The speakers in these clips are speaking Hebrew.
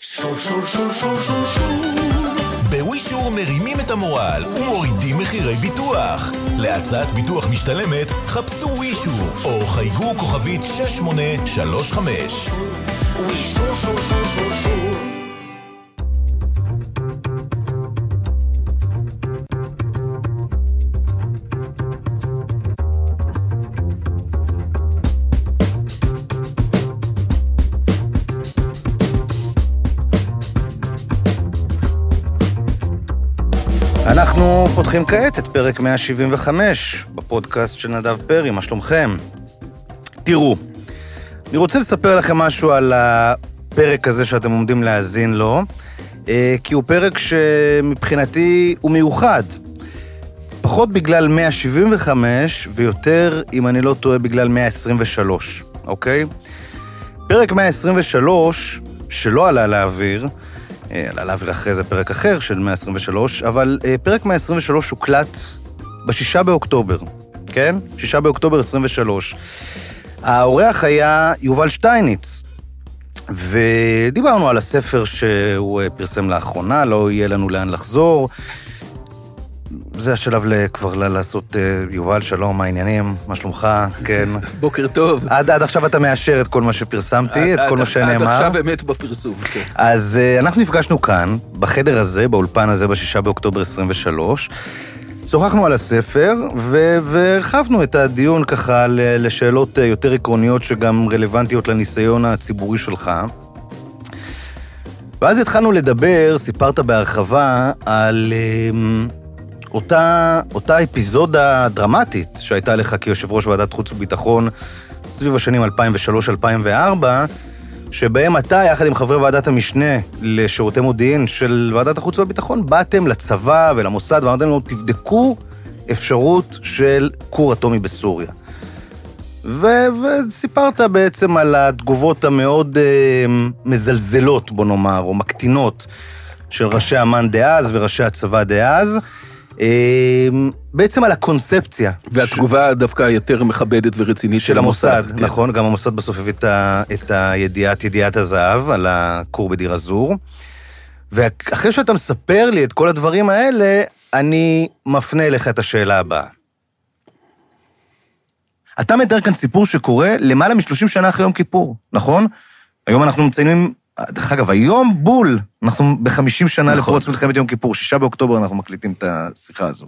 שור שור שור שור שור שור. בווישור מרימים את המורל ומורידים מחירי ביטוח. להצעת ביטוח משתלמת חפשו ווישור או חייגו כוכבית 6835. ווישור שור שור שור שור. אנחנו פותחים כעת את פרק 175 בפודקאסט של נדב פרי, מה שלומכם? תראו, אני רוצה לספר לכם משהו על הפרק הזה שאתם עומדים להאזין לו, כי הוא פרק שמבחינתי הוא מיוחד. פחות בגלל 175 ויותר, אם אני לא טועה, בגלל 123, אוקיי? פרק 123 שלא עלה לאוויר, עלה לאוויר אחרי זה פרק אחר של 123, אבל פרק 123 הוקלט ב6 באוקטובר, כן? 6 באוקטובר 23. האורח היה יובל שטייניץ, ודיברנו על הספר שהוא פרסם לאחרונה, לא יהיה לנו לאן לחזור. זה השלב כבר לעשות, יובל, שלום, מה העניינים? מה שלומך? כן. בוקר טוב. עד עכשיו אתה מאשר את כל מה שפרסמתי, את כל מה שנאמר. עד עכשיו אמת בפרסום, כן. אז אנחנו נפגשנו כאן, בחדר הזה, באולפן הזה, ב6 באוקטובר 23. שוחחנו על הספר, והרחבנו את הדיון ככה לשאלות יותר עקרוניות, שגם רלוונטיות לניסיון הציבורי שלך. ואז התחלנו לדבר, סיפרת בהרחבה, על אותה אפיזודה דרמטית שהייתה לך כיושב ראש ועדת חוץ וביטחון סביב השנים 2003-2004, שבהם אתה, יחד עם חברי ועדת המשנה לשירותי מודיעין של ועדת החוץ והביטחון, באתם לצבא ולמוסד ואמרתם לו, תבדקו אפשרות של כור אטומי בסוריה. וסיפרת בעצם על התגובות המאוד מזלזלות, בוא נאמר, או מקטינות, של ראשי אמ"ן דאז וראשי הצבא דאז, בעצם על הקונספציה. והתגובה דווקא יותר מכבדת ורצינית של המוסד. כן. נכון, גם המוסד בסוף הביא את ידיעת הזהב על הכור בדיר אזור. ואחרי שאתה מספר לי את כל הדברים האלה, אני מפנה אליך את השאלה הבאה. אתה מתאר כאן סיפור שקורה למעלה מ-30 שנה אחרי יום כיפור, נכון? היום אנחנו מציינים, דרך אגב, היום בול, אנחנו ב-50 שנה לפרוץ מלחמת יום כיפור, 6 באוקטובר אנחנו מקליטים את השיחה הזו.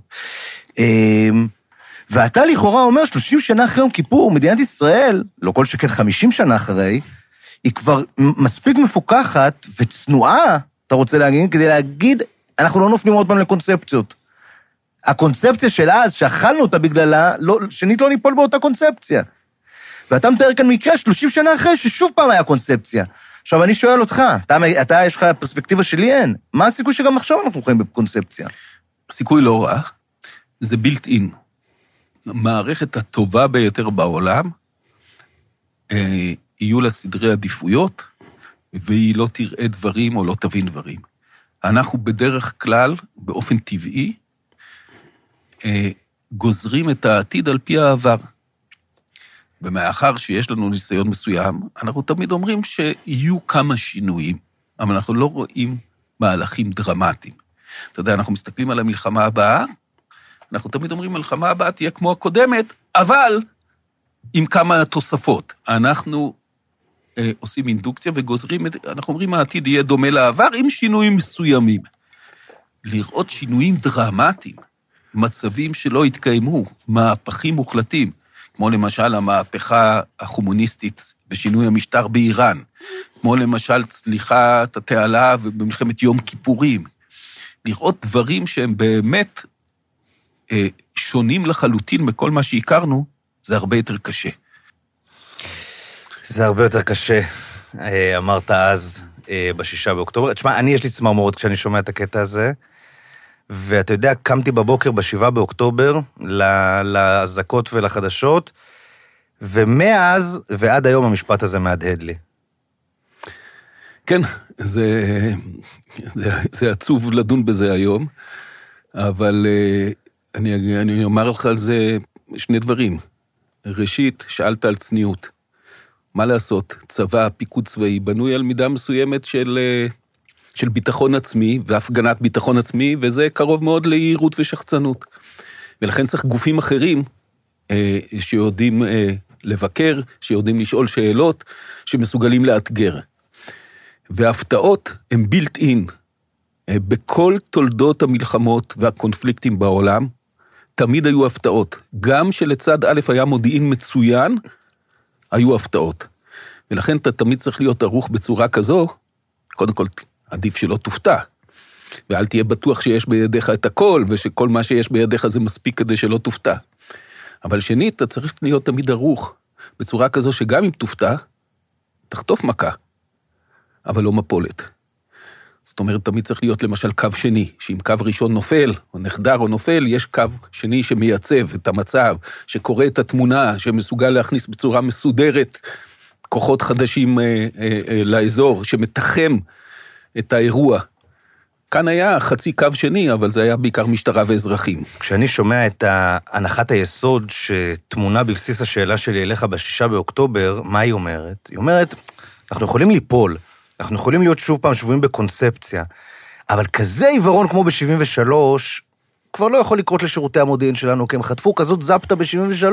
ואתה לכאורה אומר, 30 שנה אחרי יום כיפור, מדינת ישראל, לא כל שכן 50 שנה אחרי, היא כבר מספיק מפוקחת וצנועה, אתה רוצה להגיד, כדי להגיד, אנחנו לא נופנים עוד פעם לקונספציות. הקונספציה של אז, שאכלנו אותה בגללה, שנית לא ניפול באותה קונספציה. ואתה מתאר כאן מקרה 30 שנה אחרי, ששוב פעם היה קונספציה. עכשיו, אני שואל אותך, אתה יש לך פרספקטיבה שלי אין. מה הסיכוי שגם עכשיו אנחנו חיים בקונספציה? סיכוי לא רע, זה built in. המערכת הטובה ביותר בעולם, יהיו לה סדרי עדיפויות, והיא לא תראה דברים או לא תבין דברים. אנחנו בדרך כלל, באופן טבעי, גוזרים את העתיד על פי העבר. ומאחר שיש לנו ניסיון מסוים, אנחנו תמיד אומרים שיהיו כמה שינויים, אבל אנחנו לא רואים מהלכים דרמטיים. אתה יודע, אנחנו מסתכלים על המלחמה הבאה, אנחנו תמיד אומרים, המלחמה הבאה תהיה כמו הקודמת, אבל עם כמה תוספות. אנחנו עושים אינדוקציה וגוזרים, אנחנו אומרים, העתיד יהיה דומה לעבר עם שינויים מסוימים. לראות שינויים דרמטיים, מצבים שלא התקיימו, מהפכים מוחלטים, כמו למשל המהפכה הקומוניסטית בשינוי המשטר באיראן, כמו למשל צליחת התעלה ובמלחמת יום כיפורים, לראות דברים שהם באמת שונים לחלוטין מכל מה שהכרנו, זה הרבה יותר קשה. זה הרבה יותר קשה, אמרת אז ב6 באוקטובר. תשמע, יש לי צמרמורת כשאני שומע את הקטע הזה, ואתה יודע, קמתי בבוקר ב7 באוקטובר, להזקות ולחדשות, ומאז ועד היום המשפט הזה מהדהד לי. כן, זה עצוב לדון בזה היום, אבל אני אומר לך על זה שני דברים. ראשית, שאלת על צניעות. מה לעשות? צבא, פיקוד צבאי, בנוי על מידה מסוימת של של ביטחון עצמי, והפגנת ביטחון עצמי, וזה קרוב מאוד ליהירות ושחצנות. ולכן צריך גופים אחרים, שיודעים לבקר, שיודעים לשאול שאלות, שמסוגלים לאתגר. וההפתעות הן built in. בכל תולדות המלחמות והקונפליקטים בעולם, תמיד היו הפתעות. גם שלצד א' היה מודיעין מצוין, היו הפתעות. ולכן אתה תמיד צריך להיות ערוך בצורה כזו, קודם כל עדיף שלא תופתע, ואל תהיה בטוח שיש בידיך את הכל, ושכל מה שיש בידיך זה מספיק כדי שלא תופתע. אבל שנית, אתה צריך להיות תמיד ערוך, בצורה כזו שגם אם תופתע, תחטוף מכה, אבל לא מפולת. זאת אומרת, תמיד צריך להיות למשל קו שני, שאם קו ראשון נופל, או נחדר או נופל, יש קו שני שמייצב את המצב, שקורא את התמונה, שמסוגל להכניס בצורה מסודרת, כוחות חדשים לאזור, שמתחם את האירוע. כאן היה חצי קו שני, אבל זה היה בעיקר משטרה ואזרחים. כשאני שומע את הנחת היסוד שתמונה בבסיס השאלה שלי אליך ב6 באוקטובר, מה היא אומרת? היא אומרת, אנחנו יכולים ליפול, אנחנו יכולים להיות שוב פעם שבויים בקונספציה, אבל כזה עיוורון כמו ב-73, כבר לא יכול לקרות לשירותי המודיעין שלנו, כי הם חטפו כזאת זפטה ב-73,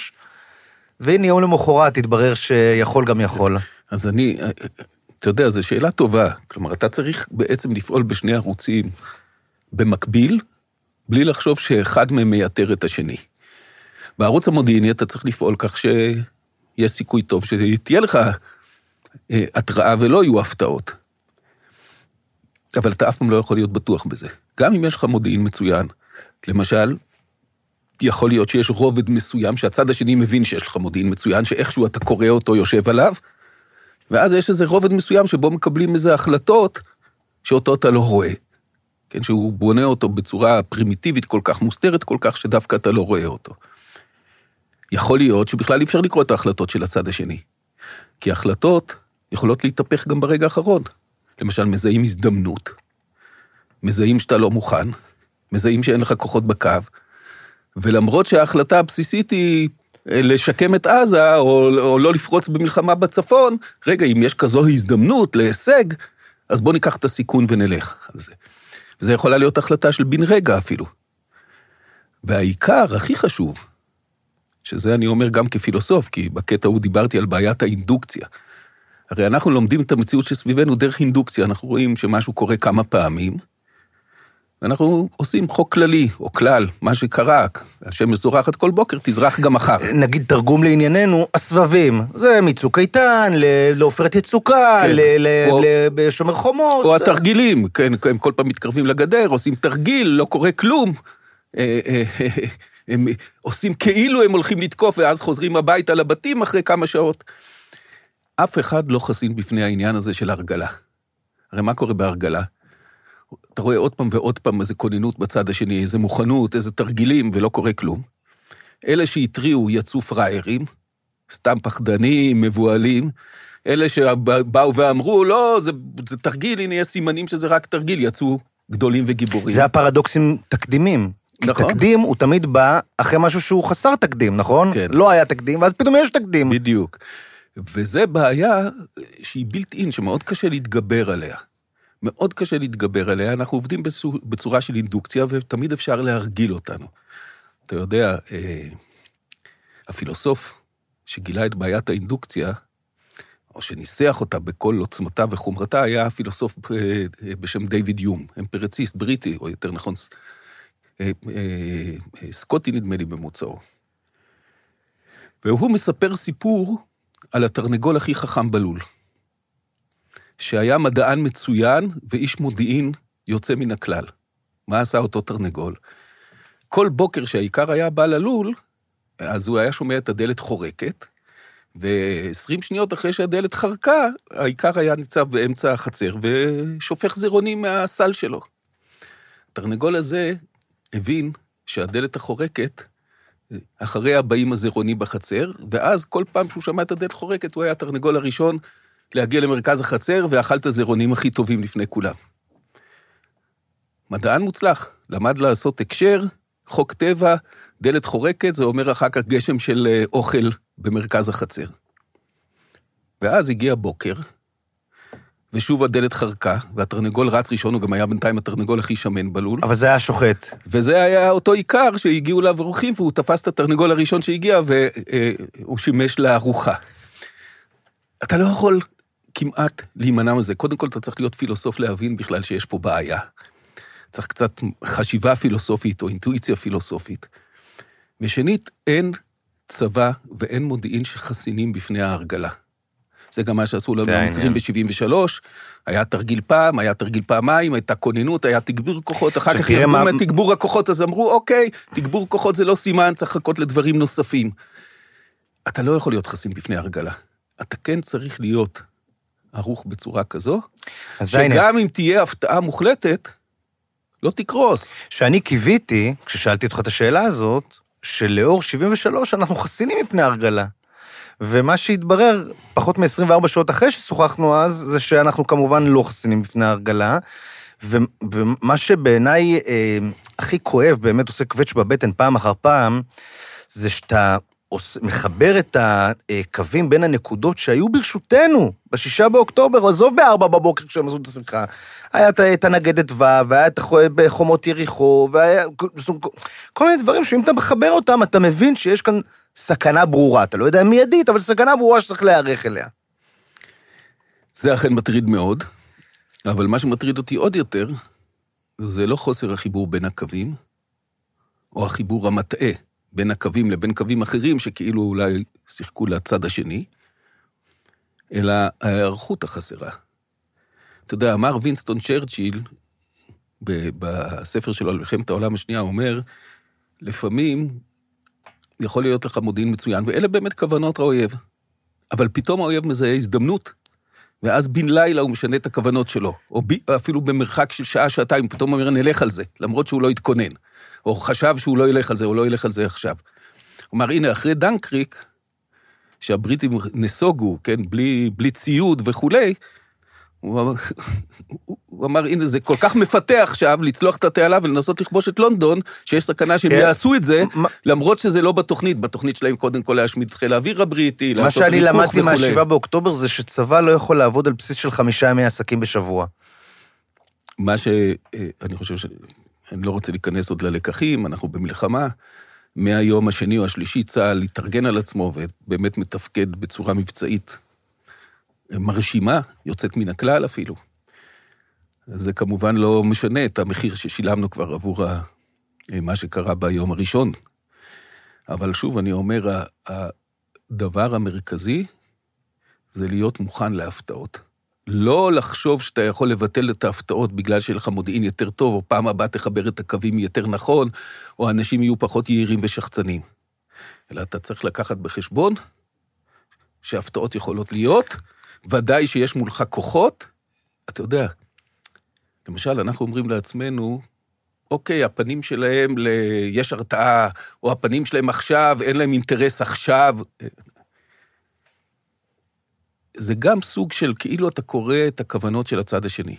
והנה יום למחרת התברר שיכול גם יכול. אז אתה יודע, זו שאלה טובה. כלומר, אתה צריך בעצם לפעול בשני ערוצים במקביל, בלי לחשוב שאחד מהם מייתר את השני. בערוץ המודיעיני אתה צריך לפעול כך שיש סיכוי טוב שתהיה לך התראה ולא יהיו הפתעות. אבל אתה אף פעם לא יכול להיות בטוח בזה. גם אם יש לך מודיעין מצוין, למשל, יכול להיות שיש רובד מסוים, שהצד השני מבין שיש לך מודיעין מצוין, שאיכשהו אתה קורא אותו, יושב עליו, ואז יש איזה רובד מסוים שבו מקבלים איזה החלטות, שאותו אתה לא רואה. כן, שהוא בונה אותו בצורה פרימיטיבית כל כך, מוסתרת כל כך, שדווקא אתה לא רואה אותו. יכול להיות שבכלל אי אפשר לקרוא את ההחלטות של הצד השני. כי ההחלטות יכולות להתהפך גם ברגע האחרון. למשל, מזהים הזדמנות, מזהים שאתה לא מוכן, מזהים שאין לך כוחות בקו, ולמרות שההחלטה הבסיסית היא לשקם את עזה, או לא לפרוץ במלחמה בצפון, רגע, אם יש כזו הזדמנות להישג, אז בוא ניקח את הסיכון ונלך על זה. וזה יכולה להיות החלטה של בן רגע אפילו. והעיקר, הכי חשוב, שזה אני אומר גם כפילוסוף, כי בקטע הוא דיברתי על בעיית האינדוקציה. הרי אנחנו לומדים את המציאות שסביבנו דרך אינדוקציה, אנחנו רואים שמשהו קורה כמה פעמים, ואנחנו עושים חוק כללי, או כלל, מה שקרה, השמש זורחת כל בוקר, תזרח גם מחר. נגיד תרגום לענייננו, הסבבים, זה מצוק איתן, לעופרת יצוקה, בשומר חומות. או התרגילים, כן, הם כל פעם מתקרבים לגדר, עושים תרגיל, לא קורה כלום, הם עושים כאילו הם הולכים לתקוף, ואז חוזרים הביתה לבתים אחרי כמה שעות. אף אחד לא חסין בפני העניין הזה של הרגלה. הרי מה קורה בהרגלה? אתה רואה עוד פעם ועוד פעם איזה כוננות בצד השני, איזה מוכנות, איזה תרגילים, ולא קורה כלום. אלה שהטריעו יצאו פריירים, סתם פחדנים, מבועלים, אלה שבאו ואמרו, לא, זה תרגיל, הנה יש סימנים שזה רק תרגיל, יצאו גדולים וגיבורים. זה הפרדוקסים תקדימים. נכון. תקדים הוא תמיד בא אחרי משהו שהוא חסר תקדים, נכון? כן. לא היה תקדים, ואז פתאום יש תקדים. בדיוק. וזה בעיה שהיא בלתי אין, שמאוד קשה להתגבר עליה. מאוד קשה להתגבר עליה, אנחנו עובדים בצורה של אינדוקציה, ותמיד אפשר להרגיל אותנו. אתה יודע, הפילוסוף שגילה את בעיית האינדוקציה, או שניסח אותה בכל עוצמתה וחומרתה, היה הפילוסוף בשם דיוויד יום, אמפיריציסט בריטי, או יותר נכון, סקוטי נדמה לי במוצאו. והוא מספר סיפור על התרנגול הכי חכם בלול. שהיה מדען מצוין ואיש מודיעין יוצא מן הכלל. מה עשה אותו תרנגול? כל בוקר שהעיקר היה בא ללול, אז הוא היה שומע את הדלת חורקת, ו20 שניות אחרי שהדלת חרקה, העיקר היה ניצב באמצע החצר, ושופך זירונים מהסל שלו. התרנגול הזה הבין שהדלת החורקת, אחריה באים הזירונים בחצר, ואז כל פעם שהוא שמע את הדלת חורקת, הוא היה התרנגול הראשון, להגיע למרכז החצר, ואכל את הזירונים הכי טובים לפני כולם. מדען מוצלח, למד לעשות הקשר, חוק טבע, דלת חורקת, זה אומר אחר כך גשם של אוכל במרכז החצר. ואז הגיע בוקר, ושוב הדלת חרקה, והתרנגול רץ ראשון, הוא גם היה בינתיים התרנגול הכי שמן בלול. אבל זה היה שוחט. וזה היה אותו עיקר שהגיעו אליו אורחים, והוא תפס את התרנגול הראשון שהגיע, והוא שימש לארוחה. אתה לא יכול כמעט להימנע מזה. קודם כל אתה צריך להיות פילוסוף להבין בכלל שיש פה בעיה. צריך קצת חשיבה פילוסופית או אינטואיציה פילוסופית. ושנית, אין צבא ואין מודיעין שחסינים בפני ההרגלה. זה גם מה שעשו לנו המצרים ב-73, היה תרגיל פעם, היה תרגיל פעמיים, הייתה כוננות, היה תגבור כוחות, אחר כך ירדו מתגבור הכוחות, אז אמרו, אוקיי, תגבור כוחות זה לא סימן, צריך לחכות לדברים נוספים. אתה לא יכול להיות חסין בפני ההרגלה. אתה כן צריך להיות ערוך בצורה כזו, שגם אם תהיה הפתעה מוחלטת, לא תקרוס. שאני קיוויתי, כששאלתי אותך את השאלה הזאת, שלאור 73 אנחנו חסינים מפני הרגלה. ומה שהתברר, פחות מ-24 שעות אחרי ששוחחנו אז, זה שאנחנו כמובן לא חסינים בפני הרגלה, ומה שבעיניי הכי כואב, באמת עושה קווץ' בבטן פעם אחר פעם, זה שאתה מחבר את הקווים בין הנקודות שהיו ברשותנו, ב6 באוקטובר, עזוב ב4 בבוקר כשהם עשו את השיחה, היה את הנגדת והיה את חומות יריחו, והיה כל מיני דברים שאם אתה מחבר אותם, אתה מבין שיש כאן סכנה ברורה, אתה לא יודע מיידית, אבל סכנה ברורה שצריך להיערך אליה. זה אכן מטריד מאוד, אבל מה שמטריד אותי עוד יותר, זה לא חוסר החיבור בין הקווים, או החיבור המטעה, בין הקווים לבין קווים אחרים, שכאילו אולי שיחקו לצד השני, אלא ההיערכות החסרה. אתה יודע, אמר וינסטון צ'רצ'יל, בספר שלו על מלחמת העולם השנייה, הוא אומר, לפעמים יכול להיות לך מודיעין מצוין, ואלה באמת כוונות האויב. אבל פתאום האויב מזהה הזדמנות, ואז בן לילה הוא משנה את הכוונות שלו, או אפילו במרחק של שעה, שעתיים, פתאום אומר, נלך על זה, למרות שהוא לא התכונן. או חשב שהוא לא ילך על זה, או לא ילך על זה עכשיו. הוא אמר, הנה, אחרי דנקריק, שהבריטים נסוגו, כן, בלי ציוד וכולי, הוא אמר, הנה, זה כל כך מפתח עכשיו, לצלוח את התעלה ולנסות לכבוש את לונדון, שיש סכנה שהם יעשו את זה, למרות שזה לא בתוכנית, בתוכנית שלהם קודם כל להשמיד חיל האוויר הבריטי, לעשות ריכוך וכולי. מה שאני למדתי מה-7 באוקטובר, זה שצבא לא יכול לעבוד על בסיס של 5 ימי עסקים בשבוע. מה שאני חושב אני לא רוצה להיכנס עוד ללקחים, אנחנו במלחמה, מהיום השני או השלישי צה"ל להתארגן על עצמו, ובאמת מתפקד בצורה מבצעית מרשימה, יוצאת מן הכלל אפילו. זה כמובן לא משנה את המחיר ששילמנו כבר עבור מה שקרה ביום הראשון. אבל שוב, אני אומר, הדבר המרכזי זה להיות מוכן להפתעות. לא לחשוב שאתה יכול לבטל את ההפתעות בגלל שיהיה לך מודיעין יותר טוב, או פעם הבאה תחבר את הקווים יותר נכון, או אנשים יהיו פחות יעירים ושחצנים. אלא אתה צריך לקחת בחשבון שההפתעות יכולות להיות, ודאי שיש מולך כוחות, אתה יודע, למשל אנחנו אומרים לעצמנו, אוקיי, הפנים שלהם יש הרתעה, או הפנים שלהם עכשיו, אין להם אינטרס עכשיו, זה גם סוג של כאילו אתה קורא את הכוונות של הצד השני.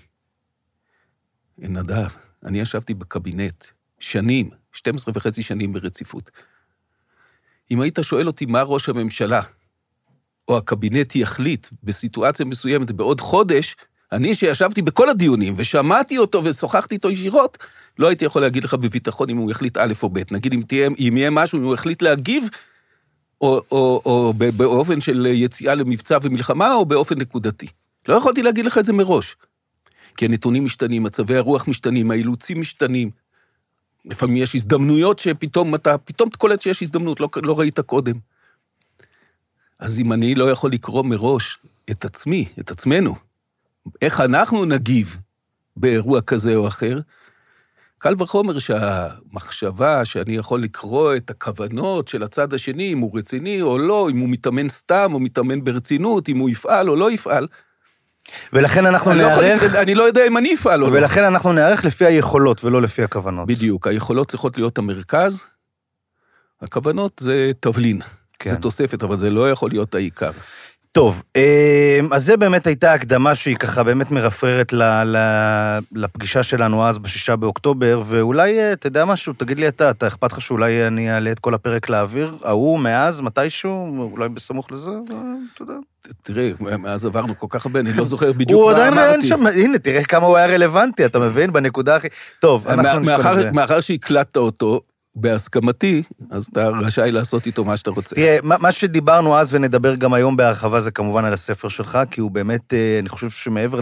נדב, אני ישבתי בקבינט שנים, 12.5 שנים ברציפות. אם היית שואל אותי מה ראש הממשלה, או הקבינט יחליט בסיטואציה מסוימת בעוד חודש, אני שישבתי בכל הדיונים ושמעתי אותו ושוחחתי איתו ישירות, לא הייתי יכול להגיד לך בביטחון אם הוא יחליט א' או ב'. נגיד אם יהיה משהו, אם הוא יחליט להגיב, או באופן של יציאה למבצע ומלחמה, או באופן נקודתי. לא יכולתי להגיד לך את זה מראש. כי הנתונים משתנים, מצבי הרוח משתנים, האילוצים משתנים. לפעמים יש הזדמנויות שפתאום אתה, פתאום תקולט שיש הזדמנות, לא ראית קודם. אז אם אני לא יכול לקרוא מראש את עצמי, את עצמנו, איך אנחנו נגיב באירוע כזה או אחר, קל וחומר שהמחשבה שאני יכול לקרוא את הכוונות של הצד השני, אם הוא רציני או לא, אם הוא מתאמן סתם או מתאמן ברצינות, אם הוא יפעל או לא יפעל. ולכן אנחנו נערך... אני לא יודע אם אני אפעל או לא. ולכן אנחנו נערך לפי היכולות ולא לפי הכוונות. בדיוק, היכולות צריכות להיות המרכז, הכוונות זה תבלין, זה תוספת, אבל זה לא יכול להיות העיקר. טוב, אז זה באמת הייתה הקדמה שהיא ככה באמת מרפררת לפגישה שלנו אז ב6 באוקטובר, ואולי, אתה יודע משהו, תגיד לי אתה אכפת לך שאולי אני אעלה את כל הפרק לאוויר, מאז, מתישהו, אולי בסמוך לזה, אתה יודע. תראה, מאז עברנו כל כך הרבה, אני לא זוכר בדיוק הוא מה עדיין אמרתי. ראיין שם, הנה, תראה כמה הוא היה רלוונטי, אתה מבין? בנקודה הכי... טוב, אנחנו נשכון את זה. מאחר שהקלטת אותו, בהסכמתי, אז אתה רשאי לעשות איתו מה שאתה רוצה. תראה, מה שדיברנו אז ונדבר גם היום בהרחבה זה כמובן על הספר שלך, כי הוא באמת, אני חושב שמעבר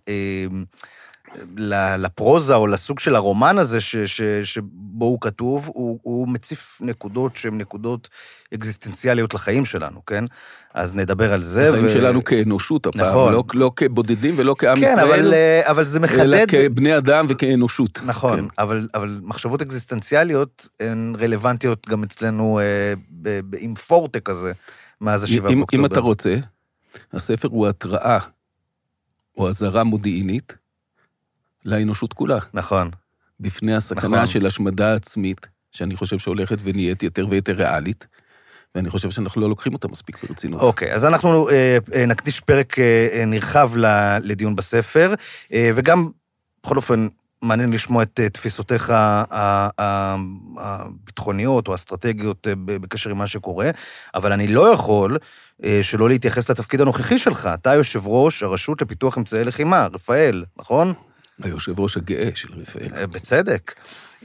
לפרוזה או לסוג של הרומן הזה שבו הוא כתוב, הוא מציף נקודות שהן נקודות אקזיסטנציאליות לחיים שלנו, כן? אז נדבר על זה. לחיים שלנו כאנושות הפעם, נכון. לא כבודדים ולא כעם כן, ישראל, אבל זה מחדד... אלא כבני אדם וכאנושות. נכון, כן. אבל מחשבות אקזיסטנציאליות הן רלוונטיות גם אצלנו עם פורטה כזה, מאז 7 באוקטובר. אם אתה רוצה, הספר הוא התראה, או הזרה מודיעינית, לאנושות כולה. נכון. בפני הסכנה של השמדה עצמית, שאני חושב שהולכת ונהיית יותר ויותר ריאלית, ואני חושב שאנחנו לא לוקחים אותה מספיק ברצינות. אוקיי, אז אנחנו נקדיש פרק נרחב לדיון בספר, וגם, בכל אופן, מעניין לשמוע את תפיסותיך הביטחוניות או האסטרטגיות בקשר עם מה שקורה, אבל אני לא יכול שלא להתייחס לתפקיד הנוכחי שלך. אתה יושב ראש הרשות לפיתוח אמצעי לחימה, רפאל, נכון? היושב ראש הגאה של רפאל. בצדק.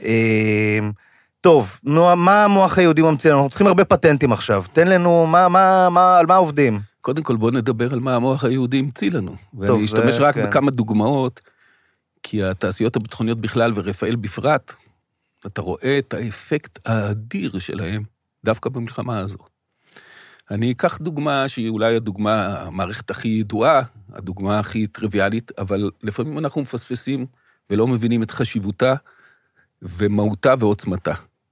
טוב, נו, מה המוח היהודי ממציא? אנחנו צריכים הרבה פטנטים עכשיו. תן לנו, על מה עובדים? קודם כל בוא נדבר על מה המוח היהודי המציא לנו. ואני אשתמש רק בכמה דוגמאות, כי התעשיות הביטחוניות בכלל ורפאל בפרט, אתה רואה את האפקט האדיר שלהם דווקא במלחמה הזו. אני אקח דוגמה שהיא אולי הדוגמה, המערכת הכי ידועה, הדוגמה הכי טריוויאלית, אבל לפעמים אנחנו מפספסים ולא מבינים את חשיבותה ומהותה ועוצמתה.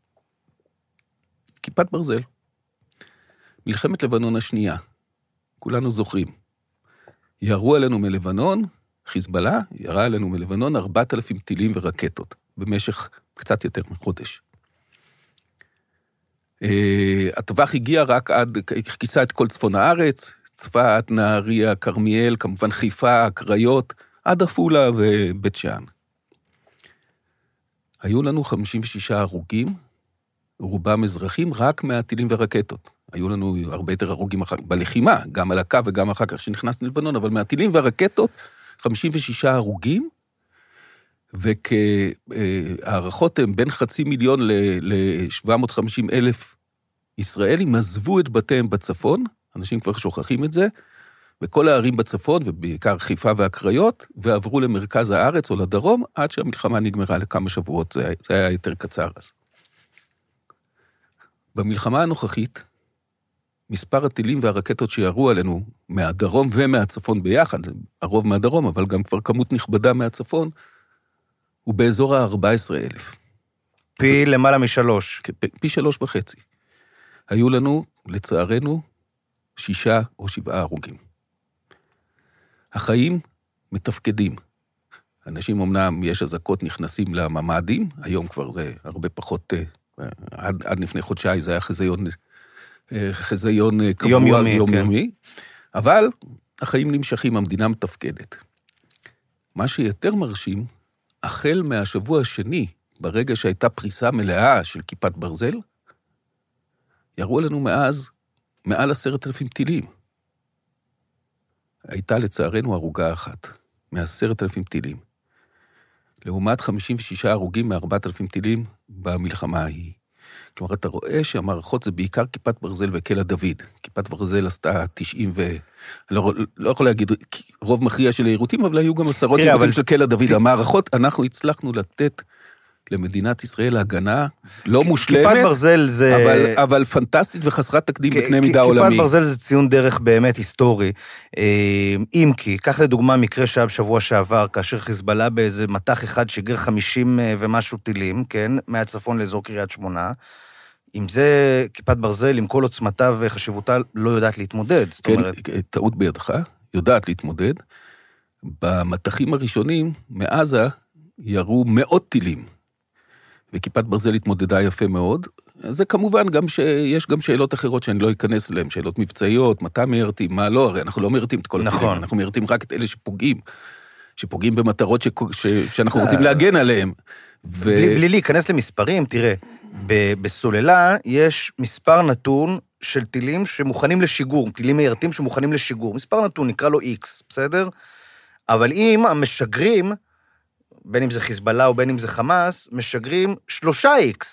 כיפת ברזל. מלחמת לבנון השנייה, כולנו זוכרים. ירו עלינו מלבנון, חיזבאללה, ירה עלינו מלבנון 4,000 טילים ורקטות, במשך קצת יותר מחודש. הטווח הגיע רק עד, כיסה את כל צפון הארץ, צפת, נהריה, כרמיאל, כמובן חיפה, הקריות, עד עפולה ובית שאן. היו לנו 56 הרוגים, רובם אזרחים, רק מהטילים ורקטות. היו לנו הרבה יותר הרוגים בלחימה, גם על הקו וגם אחר כך שנכנסנו ללבנון, אבל מהטילים והרקטות, 56 הרוגים, וכהערכות הם בין 500,000 ל-750,000 ישראלים עזבו את בתיהם בצפון, אנשים כבר שוכחים את זה, וכל הערים בצפון, ובעיקר חיפה והקריות, ועברו למרכז הארץ או לדרום, עד שהמלחמה נגמרה לכמה שבועות, זה היה יותר קצר אז. במלחמה הנוכחית, מספר הטילים והרקטות שירו עלינו מהדרום ומהצפון ביחד, הרוב מהדרום, אבל גם כבר כמות נכבדה מהצפון, הוא באזור ה-14,000. פי למעלה מ3. פי 3.5. היו לנו, לצערנו, 6 או 7 הרוגים. החיים מתפקדים. אנשים אמנם יש הזקות נכנסים לממדים, היום כבר זה הרבה פחות, עד לפני חודשיים זה היה חזיון קבוע, יומיומי, אבל החיים נמשכים, המדינה מתפקדת. מה שיותר מרשים, החל מהשבוע השני, ברגע שהייתה פריסה מלאה של כיפת ברזל, יראו לנו מאז מעל 10,000 טילים. הייתה לצערנו הרוגה אחת, מ10,000 טילים. לעומת 56 הרוגים מ4,000 טילים במלחמה ההיא. כלומר, אתה רואה שהמערכות זה בעיקר כיפת ברזל וקלע דוד. כיפת ברזל עשתה 90 לא יכול להגיד רוב מכריע של העירותים, אבל היו גם עשרות עירותים של קלע דוד. המערכות, אנחנו הצלחנו לתת למדינת ישראל הגנה לא מושלמת, כיפת ברזל זה... אבל פנטסטית וחסרת תקדים בקנה מידה עולמי. כיפת ברזל זה ציון דרך באמת היסטורי. אם כי, כך לדוגמה מקרה שהיה בשבוע שעבר, כאשר חיזבאללה באיזה מתח אחד שיגר 50 ומשהו טילים, כן, מהצפון לאזור קריית שמונה, עם זה כיפת ברזל, עם כל עוצמתה וחשיבותה, לא יודעת להתמודד. כן, טעות בידך, יודעת להתמודד. במתחים הראשונים, מעזה, ירו מאות טילים. וכיפת ברזל התמודדה יפה מאוד, זה כמובן גם שיש גם שאלות אחרות שאני לא אכנס אליהן, שאלות מבצעיות, מתי מיירטים, מה לא, הרי אנחנו לא מיירטים את כל הטילים, אנחנו מיירטים רק את אלה שפוגעים במטרות שאנחנו רוצים להגן עליהן. בלי להיכנס למספרים, תראה, בסוללה יש מספר נתון של טילים שמוכנים לשיגור, טילים מיירטים שמוכנים לשיגור, מספר נתון, נקרא לו X, בסדר? אבל אם המשגרים, בין אם זה חיזבאללה או בין אם זה חמאס, משגרים 3X,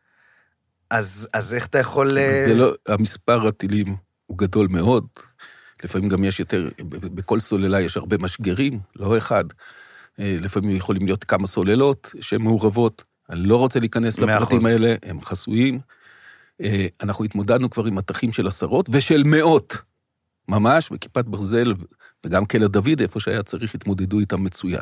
אז איך אתה יכול... זה לא, המספר הטילים הוא גדול מאוד, לפעמים גם יש יותר, בכל סוללה יש הרבה משגרים, לא אחד, לפעמים יכולים להיות כמה סוללות שהן מעורבות, אני לא רוצה להיכנס לפרטים האלה, הם חסויים, אנחנו התמודדנו כבר עם מטחים של עשרות ושל מאות, ממש בכיפת ברזל, וגם קלע דוד, איפה שהיה צריך, התמודדו איתם מצוין.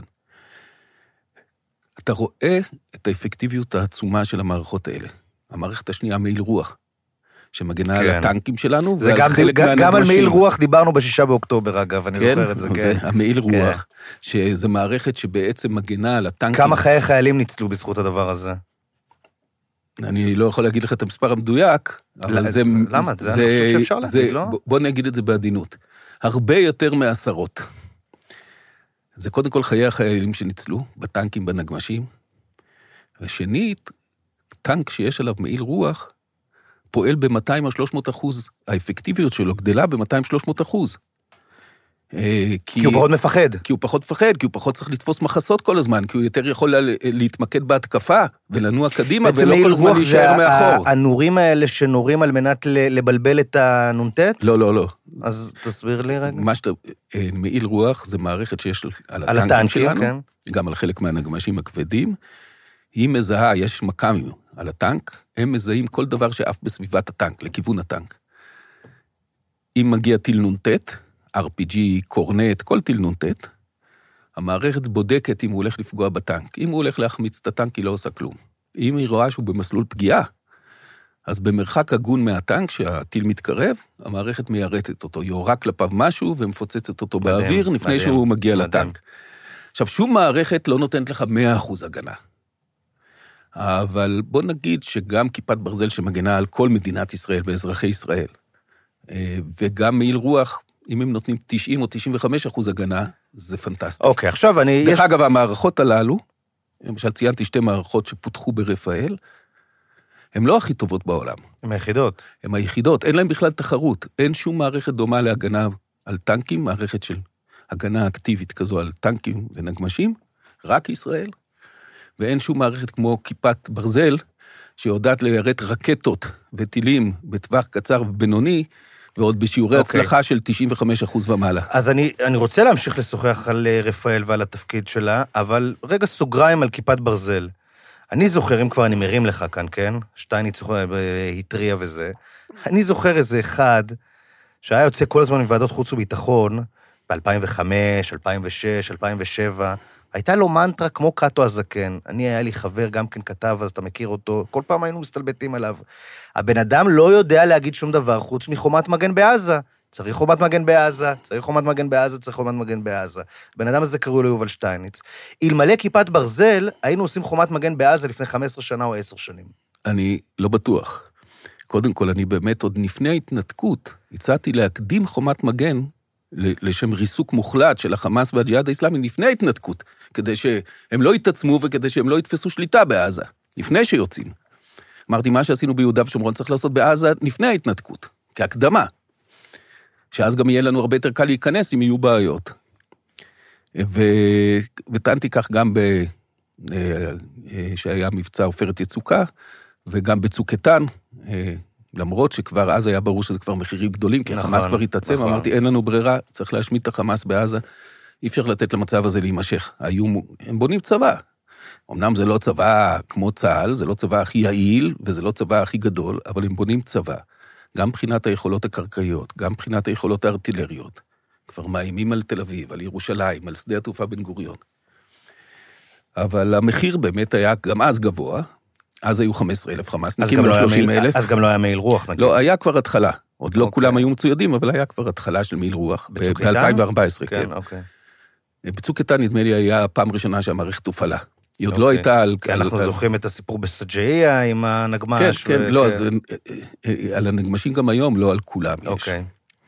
אתה רואה את האפקטיביות העצומה של המערכות האלה. המערכת השנייה, מעיל רוח, שמגנה על הטנקים שלנו, ועל חלק מהנגמשים. גם על מעיל רוח דיברנו ב6 באוקטובר, אגב, אני זוכר את זה. כן, המעיל רוח, שזו מערכת שבעצם מגנה על הטנקים. כמה חיי חיילים ניצלו בזכות הדבר הזה? אני לא יכול להגיד לך את המספר המדויק, אבל זה... למה? זה אני חושב שאפשר להגיד, לא? בוא נגיד את זה בעדינות. הרבה יותר מעשרות. זה קודם כל חיי החיילים שניצלו, בטנקים, בנגמשים. ושנית, טנק שיש עליו מעיל רוח, פועל ב-200-300%. האפקטיביות שלו גדלה ב-200-300%. כי הוא פחות מפחד. כי הוא פחות מפחד, כי הוא פחות צריך לתפוס מחסות כל הזמן, כי הוא יותר יכול להתמקד בהתקפה, ולנוע קדימה, ולא כל הזמן להישאר מאחור. הנורים האלה שנורים על מנת לבלבל את הנונטט? לא, לא, לא. אז תסביר לי רגע. מעיל רוח זה מערכת שיש על הטנקים שלנו, גם על חלק מהנגמשים הכבדים, היא מזהה, יש מקמים על הטנק, הם מזהים כל דבר שאף בסביבת הטנק, לכיוון הטנק. אם מגיע טיל נונטט, RPG, קורנט, כל טיל נונטט, המערכת בודקת אם הוא הולך לפגוע בטנק. אם הוא הולך להחמיץ את הטנק, היא לא עושה כלום. אם היא רואה שהוא במסלול פגיעה, אז במרחק הגון מהטנק, שהטיל מתקרב, המערכת מיירטת אותו, יורה כלפיו משהו, ומפוצצת אותו באוויר, לפני שהוא מגיע לטנק. עכשיו, שום מערכת לא נותנת לך 100% הגנה. אבל בוא נגיד שגם כיפת ברזל שמגנה על כל מדינת ישראל ואזרחי ישראל, וגם מעיל רוח, אם הם נותנים 90 או 95% הגנה, זה פנטסטי. אוקיי, עכשיו אני... דרך אגב, המערכות הללו, למשל ציינתי 2 מערכות שפותחו ברפאל, הן לא הכי טובות בעולם. הן היחידות. הן היחידות, אין להן בכלל תחרות. אין שום מערכת דומה להגנה על טנקים, מערכת של הגנה אקטיבית כזו על טנקים ונגמשים, רק ישראל. ואין שום מערכת כמו כיפת ברזל, שיודעת ליירט רקטות וטילים בטווח קצר ובינוני, ועוד בשיעורי הצלחה של 95% ומעלה. אז אני רוצה להמשיך לשוחח על רפאל ועל התפקיד שלה, אבל רגע סוגריים על כיפת ברזל. אני זוכר, אם כבר אני מרים לך כאן, כן? שטייניץ היטריה וזה. אני זוכר איזה אחד, שהיה יוצא כל הזמן מוועדות חוץ וביטחון, ב-2005, 2006, 2007, הייתה לו מנטרה כמו קאטו הזקן. היה לי חבר, גם כן כתב, אז אתה מכיר אותו, כל פעם היינו מסתלבטים עליו. הבן אדם לא יודע להגיד שום דבר חוץ מחומת מגן בעזה. צריך חומת מגן בעזה, צריך חומת מגן בעזה, צריך חומת מגן בעזה. הבן אדם הזה קראו לו יובל שטייניץ. אלמלא כיפת ברזל, היינו עושים חומת מגן בעזה לפני 15 שנה או 10 שנים. אני לא בטוח. קודם כל, אני באמת עוד לפני ההתנתקות, הצעתי להקדים חומת מגן לשם ריסוק מוחלט של החמאס והג'יהאד האסלאמי לפני ההתנתקות, כדי שהם לא יתעצמו וכדי שהם לא יתפסו שליטה בעזה, לפני שיוצאים. אמרתי, מה שעשינו ביהודה ושומרון צריך לעשות בעזה לפני ההתנתקות, כהקדמה, שאז גם יהיה לנו הרבה יותר קל להיכנס אם יהיו בעיות. וטענתי כך גם שהיה מבצע עופרת יצוקה, וגם בצוק איתן, למרות שכבר אז היה ברור שזה כבר מחירים גדולים, כי החמאס כבר התעצם, אמרתי, אין לנו ברירה, צריך להשמיד את החמאס בעזה, אי אפשר לתת למצב הזה להימשך. הם בונים צבא. אמנם זה לא צבא כמו צה"ל, זה לא צבא הכי יעיל, וזה לא צבא הכי גדול, אבל הם בונים צבא. גם מבחינת היכולות הקרקעיות, גם מבחינת היכולות הארטילריות. כבר מאיימים על תל אביב, על ירושלים, על שדה התעופה בן גוריון. אבל המחיר באמת היה גם אז גבוה, אז היו 15,000 חמאסניקים, לא 30,000. אז גם לא היה מעיל רוח, נגיד. לא, היה כבר התחלה. עוד לא כולם היו מצוידים, אבל היה כבר התחלה של מעיל רוח. ב-2014, כן. אוקיי. בצוק איתן, נדמה לי, היה הפעם ראשונה שהמערכת הופעלה. היא עוד לא הייתה על... כי אנחנו זוכרים את הסיפור בסג'איה עם הנגמש. כן, לא, אז על הנגמשים גם היום, לא על כולם יש. אוקיי.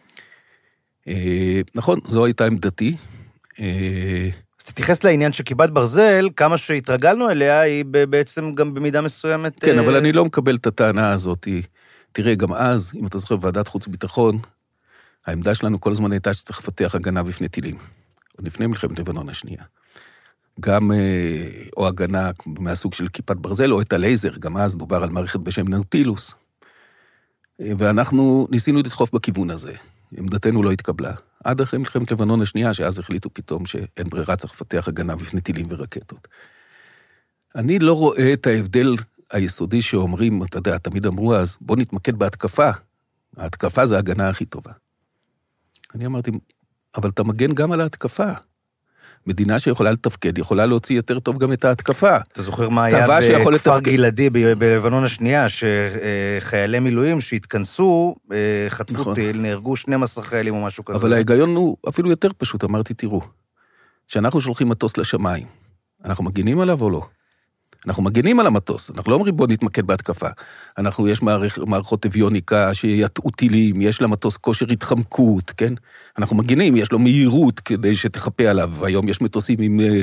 נכון, זו הייתה עמדתי. אז תתייחס לעניין שכיפת ברזל, כמה שהתרגלנו אליה, היא בעצם גם במידה מסוימת... כן, אבל אני לא מקבל את הטענה הזאת. תראה, גם אז, אם אתה זוכר, ועדת חוץ וביטחון, העמדה שלנו כל הזמן הייתה שצריך לפתח הגנה בפני טילים. עוד לפני מלחמת לבנון השנייה. גם או הגנה מהסוג של כיפת ברזל, או את הלייזר, גם אז דובר על מערכת בשם נאוטילוס. ואנחנו ניסינו לדחוף בכיוון הזה. עמדתנו לא התקבלה. עד אחרי מלחמת לבנון השנייה, שאז החליטו פתאום שאין ברירה, צריך לפתח הגנה בפני טילים ורקטות. אני לא רואה את ההבדל היסודי שאומרים, אתה יודע, תמיד אמרו אז, בוא נתמקד בהתקפה. ההתקפה זה ההגנה הכי טובה. אני אמרתי, אבל אתה מגן גם על ההתקפה. מדינה שיכולה לתפקד, יכולה להוציא יותר טוב גם את ההתקפה. אתה זוכר מה היה בכפר גלעדי בלבנון השנייה, שחיילי מילואים שהתכנסו, חטפו טיל, נהרגו 12 חיילים או משהו כזה. אבל ההיגיון הוא אפילו יותר פשוט, אמרתי, תראו, שאנחנו שולחים מטוס לשמיים, אנחנו מגינים עליו או לא? אנחנו מגינים על המטוס, אנחנו לא אומרים בוא נתמקד בהתקפה. יש מערכות אביוניקה שיטעו טילים, יש למטוס כושר התחמקות, כן? אנחנו מגינים, יש לו מהירות כדי שתחפה עליו, והיום יש מטוסים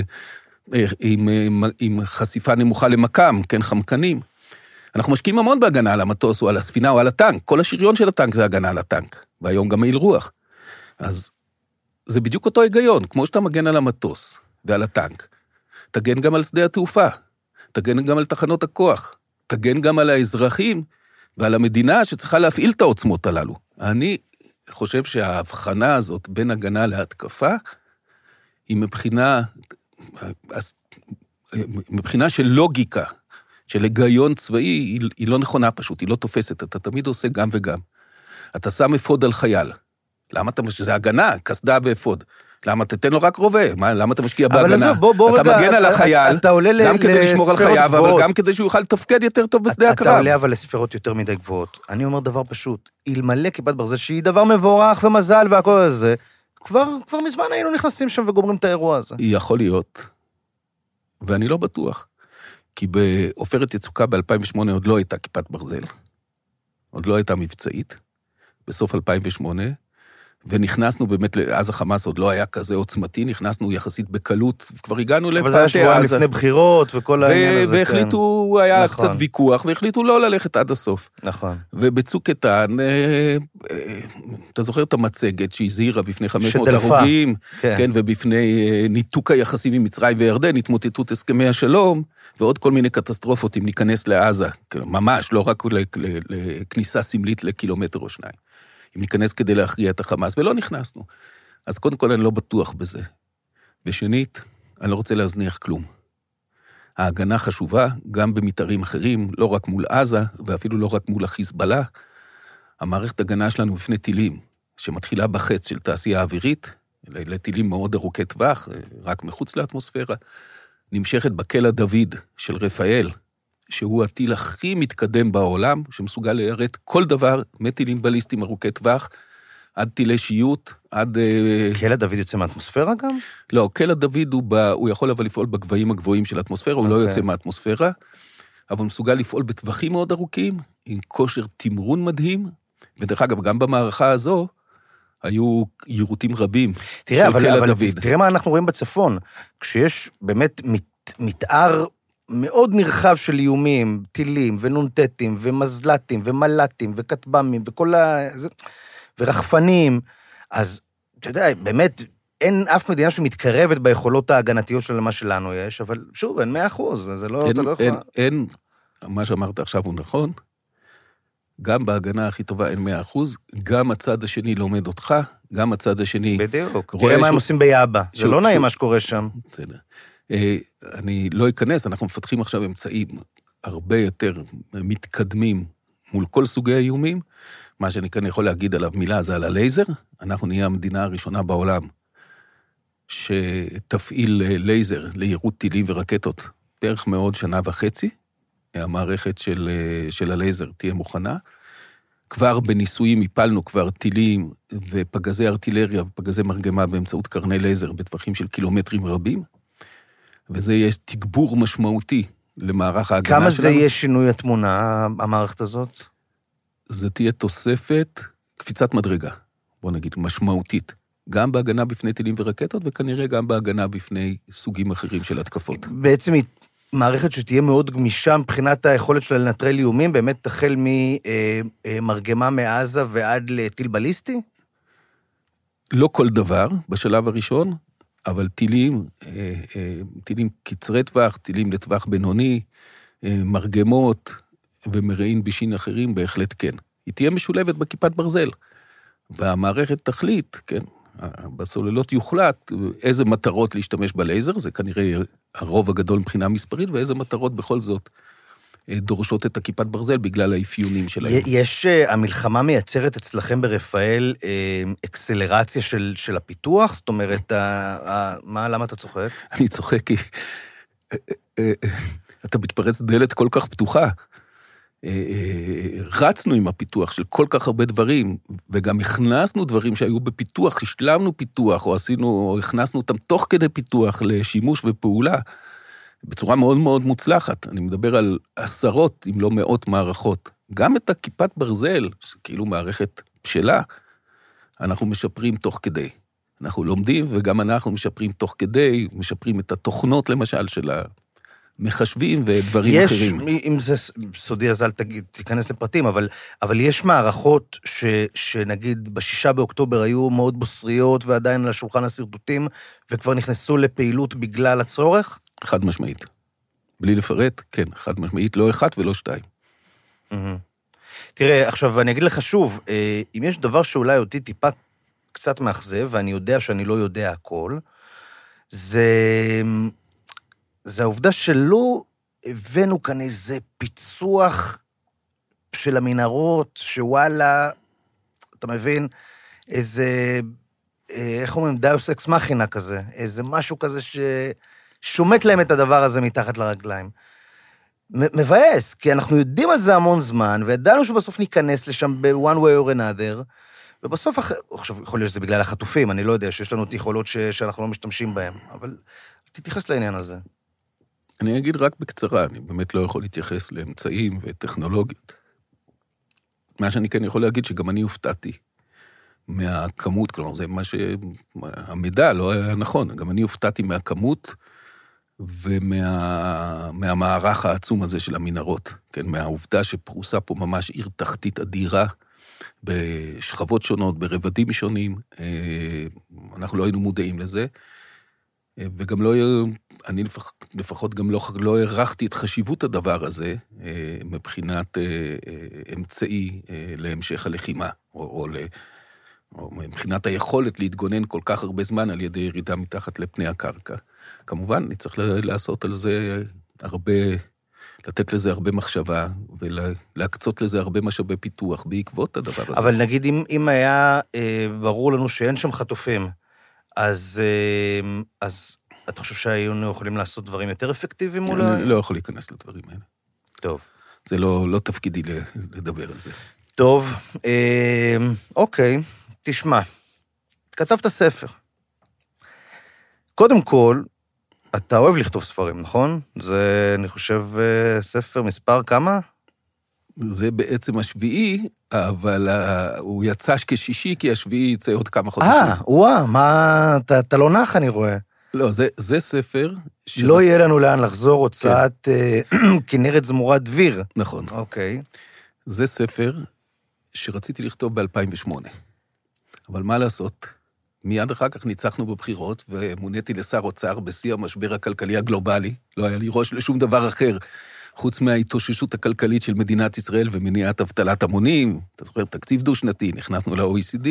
עם חשיפה נמוכה למקם, כן, חמקנים. אנחנו משקיעים המון בהגנה על המטוס או על הספינה או על הטנק, כל השריון של הטנק זה הגנה על הטנק, והיום גם מעיל רוח. אז זה בדיוק אותו היגיון, כמו שאתה מגן על המטוס ועל הטנק, תגן גם על שדה התעופה. תגן גם על תחנות הכוח, תגן גם על האזרחים ועל המדינה שצריכה להפעיל את העוצמות הללו. אני חושב שההבחנה הזאת בין הגנה להתקפה, היא מבחינה של לוגיקה, של היגיון צבאי, היא לא נכונה פשוט, היא לא תופסת, אתה תמיד עושה גם וגם. אתה שם אפוד על חייל, למה אתה משקיע? זה הגנה, כסדה ואפוד. למה תתן לו רק רובה? למה אתה משקיע בהגנה? אתה מגן על החייל, גם כדי לשמור על חייו, אבל גם כדי שהוא יוכל לתפקד יותר טוב בשדה הקרב. אתה עולה אבל לספירות יותר מדי גבוהות. אני אומר דבר פשוט, אלמלא כיפת ברזל, שהיא דבר מבורך ומזל והכל הזה, כבר מזמן היינו נכנסים שם וגומרים את האירוע הזה. יכול להיות, ואני לא בטוח, כי בעופרת יצוקה ב-2008 עוד לא הייתה כיפת ברזל, עוד לא הייתה מבצעית, בסוף 2008, ונכנסנו באמת, אז החמאס עוד לא היה כזה עוצמתי, נכנסנו יחסית בקלות, כבר הגענו לפאתי. אבל זה היה שבועיים לפני בחירות וכל העניין הזה. והחליטו, היה קצת ויכוח, והחליטו לא ללכת עד הסוף. נכון. ובצוק איתן, אתה זוכר את המצגת שהזהירה בפני 500 הרוגים, כן, ובפני ניתוק היחסים עם מצרים וירדן, התמוטטות הסכמי השלום, ועוד כל מיני קטסטרופות אם ניכנס לעזה, ממש, לא רק לכניסה סמלית לקילומטר או שניים. אם ניכנס כדי להכריע את החמאס, ולא נכנסנו. אז קודם כל אני לא בטוח בזה. ושנית, אני לא רוצה להזניח כלום. ההגנה חשובה גם במתארים אחרים, לא רק מול עזה, ואפילו לא רק מול החיזבאללה. המערכת הגנה שלנו בפני טילים, שמתחילה בחץ של תעשייה אווירית, לטילים מאוד ארוכי טווח, רק מחוץ לאטמוספירה, נמשכת בקלע דוד של רפאל, שהוא הטיל הכי מתקדם בעולם, שמסוגל ליירט כל דבר, מטילים בליסטיים ארוכי טווח, עד טילי שיוט, עד... קלע דוד יוצא מהאטמוספירה גם? לא, קלע דוד הוא יכול אבל לפעול בגבהים הגבוהים של האטמוספירה, הוא לא יוצא מהאטמוספירה, אבל הוא מסוגל לפעול בטווחים מאוד ארוכים, עם כושר תמרון מדהים, ודרך אגב, גם במערכה הזו, היו יירוטים רבים של קלע דוד. תראה מה אנחנו רואים בצפון, כשיש באמת מתאר מאוד נרחב של איומים, טילים ונונטטים ומזלטים ומלטים וכתבמים וכל ורחפנים, אז אתה יודע, באמת אין אף מדינה שמתקרבת ביכולות ההגנתיות של מה שלנו יש, אבל שוב, אין 100%, זה לא, אתה לא יכול... אין, מה שאמרת עכשיו הוא נכון, גם בהגנה הכי טובה אין 100%, גם הצד השני לומד אותך, גם הצד השני... בדיוק, תראה מה הם עושים ביאבא, זה לא נעים מה שקורה שם. בסדר. אני לא אכנס, אנחנו מפתחים עכשיו אמצעים הרבה יותר מתקדמים מול כל סוגי האיומים, מה שאני כאן יכול להגיד עליו מילה זה על הלייזר, אנחנו נהיה המדינה הראשונה בעולם שתפעיל לייזר ליירוט טילים ורקטות בערך מאוד שנה וחצי, המערכת של הלייזר תהיה מוכנה, כבר בניסויים הפלנו כבר טילים ופגזי ארטילריה ופגזי מרגמה באמצעות קרני לייזר בטווחים של קילומטרים רבים, וזה יהיה תגבור משמעותי למערך ההגנה כמה שלנו. זה יהיה שינוי התמונה, המערכת הזאת? זה תהיה תוספת, קפיצת מדרגה, בוא נגיד, משמעותית. גם בהגנה בפני טילים ורקטות, וכנראה גם בהגנה בפני סוגים אחרים של התקפות. בעצם היא מערכת שתהיה מאוד גמישה מבחינת היכולת שלה לנטרל איומים, באמת תחל ממרגמה מעזה ועד לטיל בליסטי? לא כל דבר בשלב הראשון, אבל טילים קצרי טווח, טילים לטווח בינוני, מרגמות ומרעין בישין אחרים, בהחלט כן. היא תהיה משולבת בכיפת ברזל, והמערכת תחליט, כן, בסוללות יוחלט איזה מטרות להשתמש בלייזר, זה כנראה הרוב הגדול מבחינה מספרית, ואיזה מטרות בכל זאת דורשות את הכיפת ברזל בגלל האפיונים שלהם. יש, המלחמה מייצרת אצלכם ברפאל אקסלרציה של הפיתוח? זאת אומרת, למה אתה צוחק? אני צוחק כי אתה מתפרץ דלת כל כך פתוחה. רצנו עם הפיתוח של כל כך הרבה דברים, וגם הכנסנו דברים שהיו בפיתוח, השלמנו פיתוח, או הכנסנו אותם תוך כדי פיתוח לשימוש ופעולה, בצורה מאוד מאוד מוצלחת. אני מדבר על עשרות, אם לא מאות מערכות. גם את הכיפת ברזל, כאילו מערכת בשלה, אנחנו משפרים תוך כדי. אנחנו לומדים, וגם אנחנו משפרים תוך כדי, משפרים את התוכנות, למשל, של המחשבים ודברים אחרים. אם זה סודי, אז אל תיכנס לפרטים, אבל יש מערכות שנגיד ב6 באוקטובר היו מאוד בוסריות, ועדיין על השולחן הסרטוטים, וכבר נכנסו לפעילות בגלל הצורך? חד משמעית. בלי לפרט, כן, חד משמעית, לא אחד ולא שתיים. תראה, עכשיו אני אגיד לך שוב, אם יש דבר שאולי אותי טיפה קצת מאכזב, ואני יודע שאני לא יודע הכל, זה העובדה שלא הבאנו כאן איזה פיצוח של המנהרות, שוואלה, אתה מבין, איזה, איך אומרים, דיוס אקס מכינה כזה, איזה משהו כזה ששומט להם את הדבר הזה מתחת לרגליים. מבאס, כי אנחנו יודעים על זה המון זמן, וידענו שבסוף ניכנס לשם ב-one way or another, ובסוף, עכשיו, יכול להיות שזה בגלל החטופים, אני לא יודע, שיש לנו יכולות שאנחנו לא משתמשים בהם, אבל תתייחס לעניין הזה. אני אגיד רק בקצרה, אני באמת לא יכול להתייחס לאמצעים וטכנולוגיות. מה שאני כן יכול להגיד, שגם אני הופתעתי מהכמות, כלומר, זה מה שהמידע לא היה נכון, גם אני הופתעתי מהכמות, ומהמערך העצום הזה של המנהרות, כן, מהעובדה שפרוסה פה ממש עיר תחתית אדירה, בשכבות שונות, ברבדים שונים, אנחנו לא היינו מודעים לזה, וגם לא, אני לפחות גם לא הערכתי את חשיבות הדבר הזה, מבחינת אמצעי להמשך הלחימה, או מבחינת היכולת להתגונן כל כך הרבה זמן על ידי ירידה מתחת לפני הקרקע. כמובן, אני צריך לעשות על זה הרבה, לתת לזה הרבה מחשבה, ולהקצות לזה הרבה משאבי פיתוח בעקבות הדבר הזה. אבל נגיד, אם היה ברור לנו שאין שם חטופים, אז אתה חושב שהיינו יכולים לעשות דברים יותר אפקטיביים אולי? אני לא יכול להיכנס לדברים האלה. טוב. זה לא תפקידי לדבר על זה. טוב, אוקיי, תשמע, כתבת ספר. קודם כל, אתה אוהב לכתוב ספרים, נכון? זה, אני חושב, ספר מספר כמה? זה בעצם השביעי, אבל הוא יצא כשישי, כי השביעי יצא עוד כמה חודשים. וואה, מה, אתה לא נח, אני רואה. לא, זה ספר... לא יהיה לנו לאן לחזור, הוצאת כנרת זמורת דביר. נכון. אוקיי. זה ספר שרציתי לכתוב ב-2008. אבל מה לעשות? מיד אחר כך ניצחנו בבחירות, ומוניתי לשר אוצר בשיא המשבר הכלכלי הגלובלי. לא היה לי ראש לשום דבר אחר, חוץ מההתאוששות הכלכלית של מדינת ישראל ומניעת אבטלת המונים. אתה זוכר, תקציב דו-שנתי, נכנסנו ל-OECD.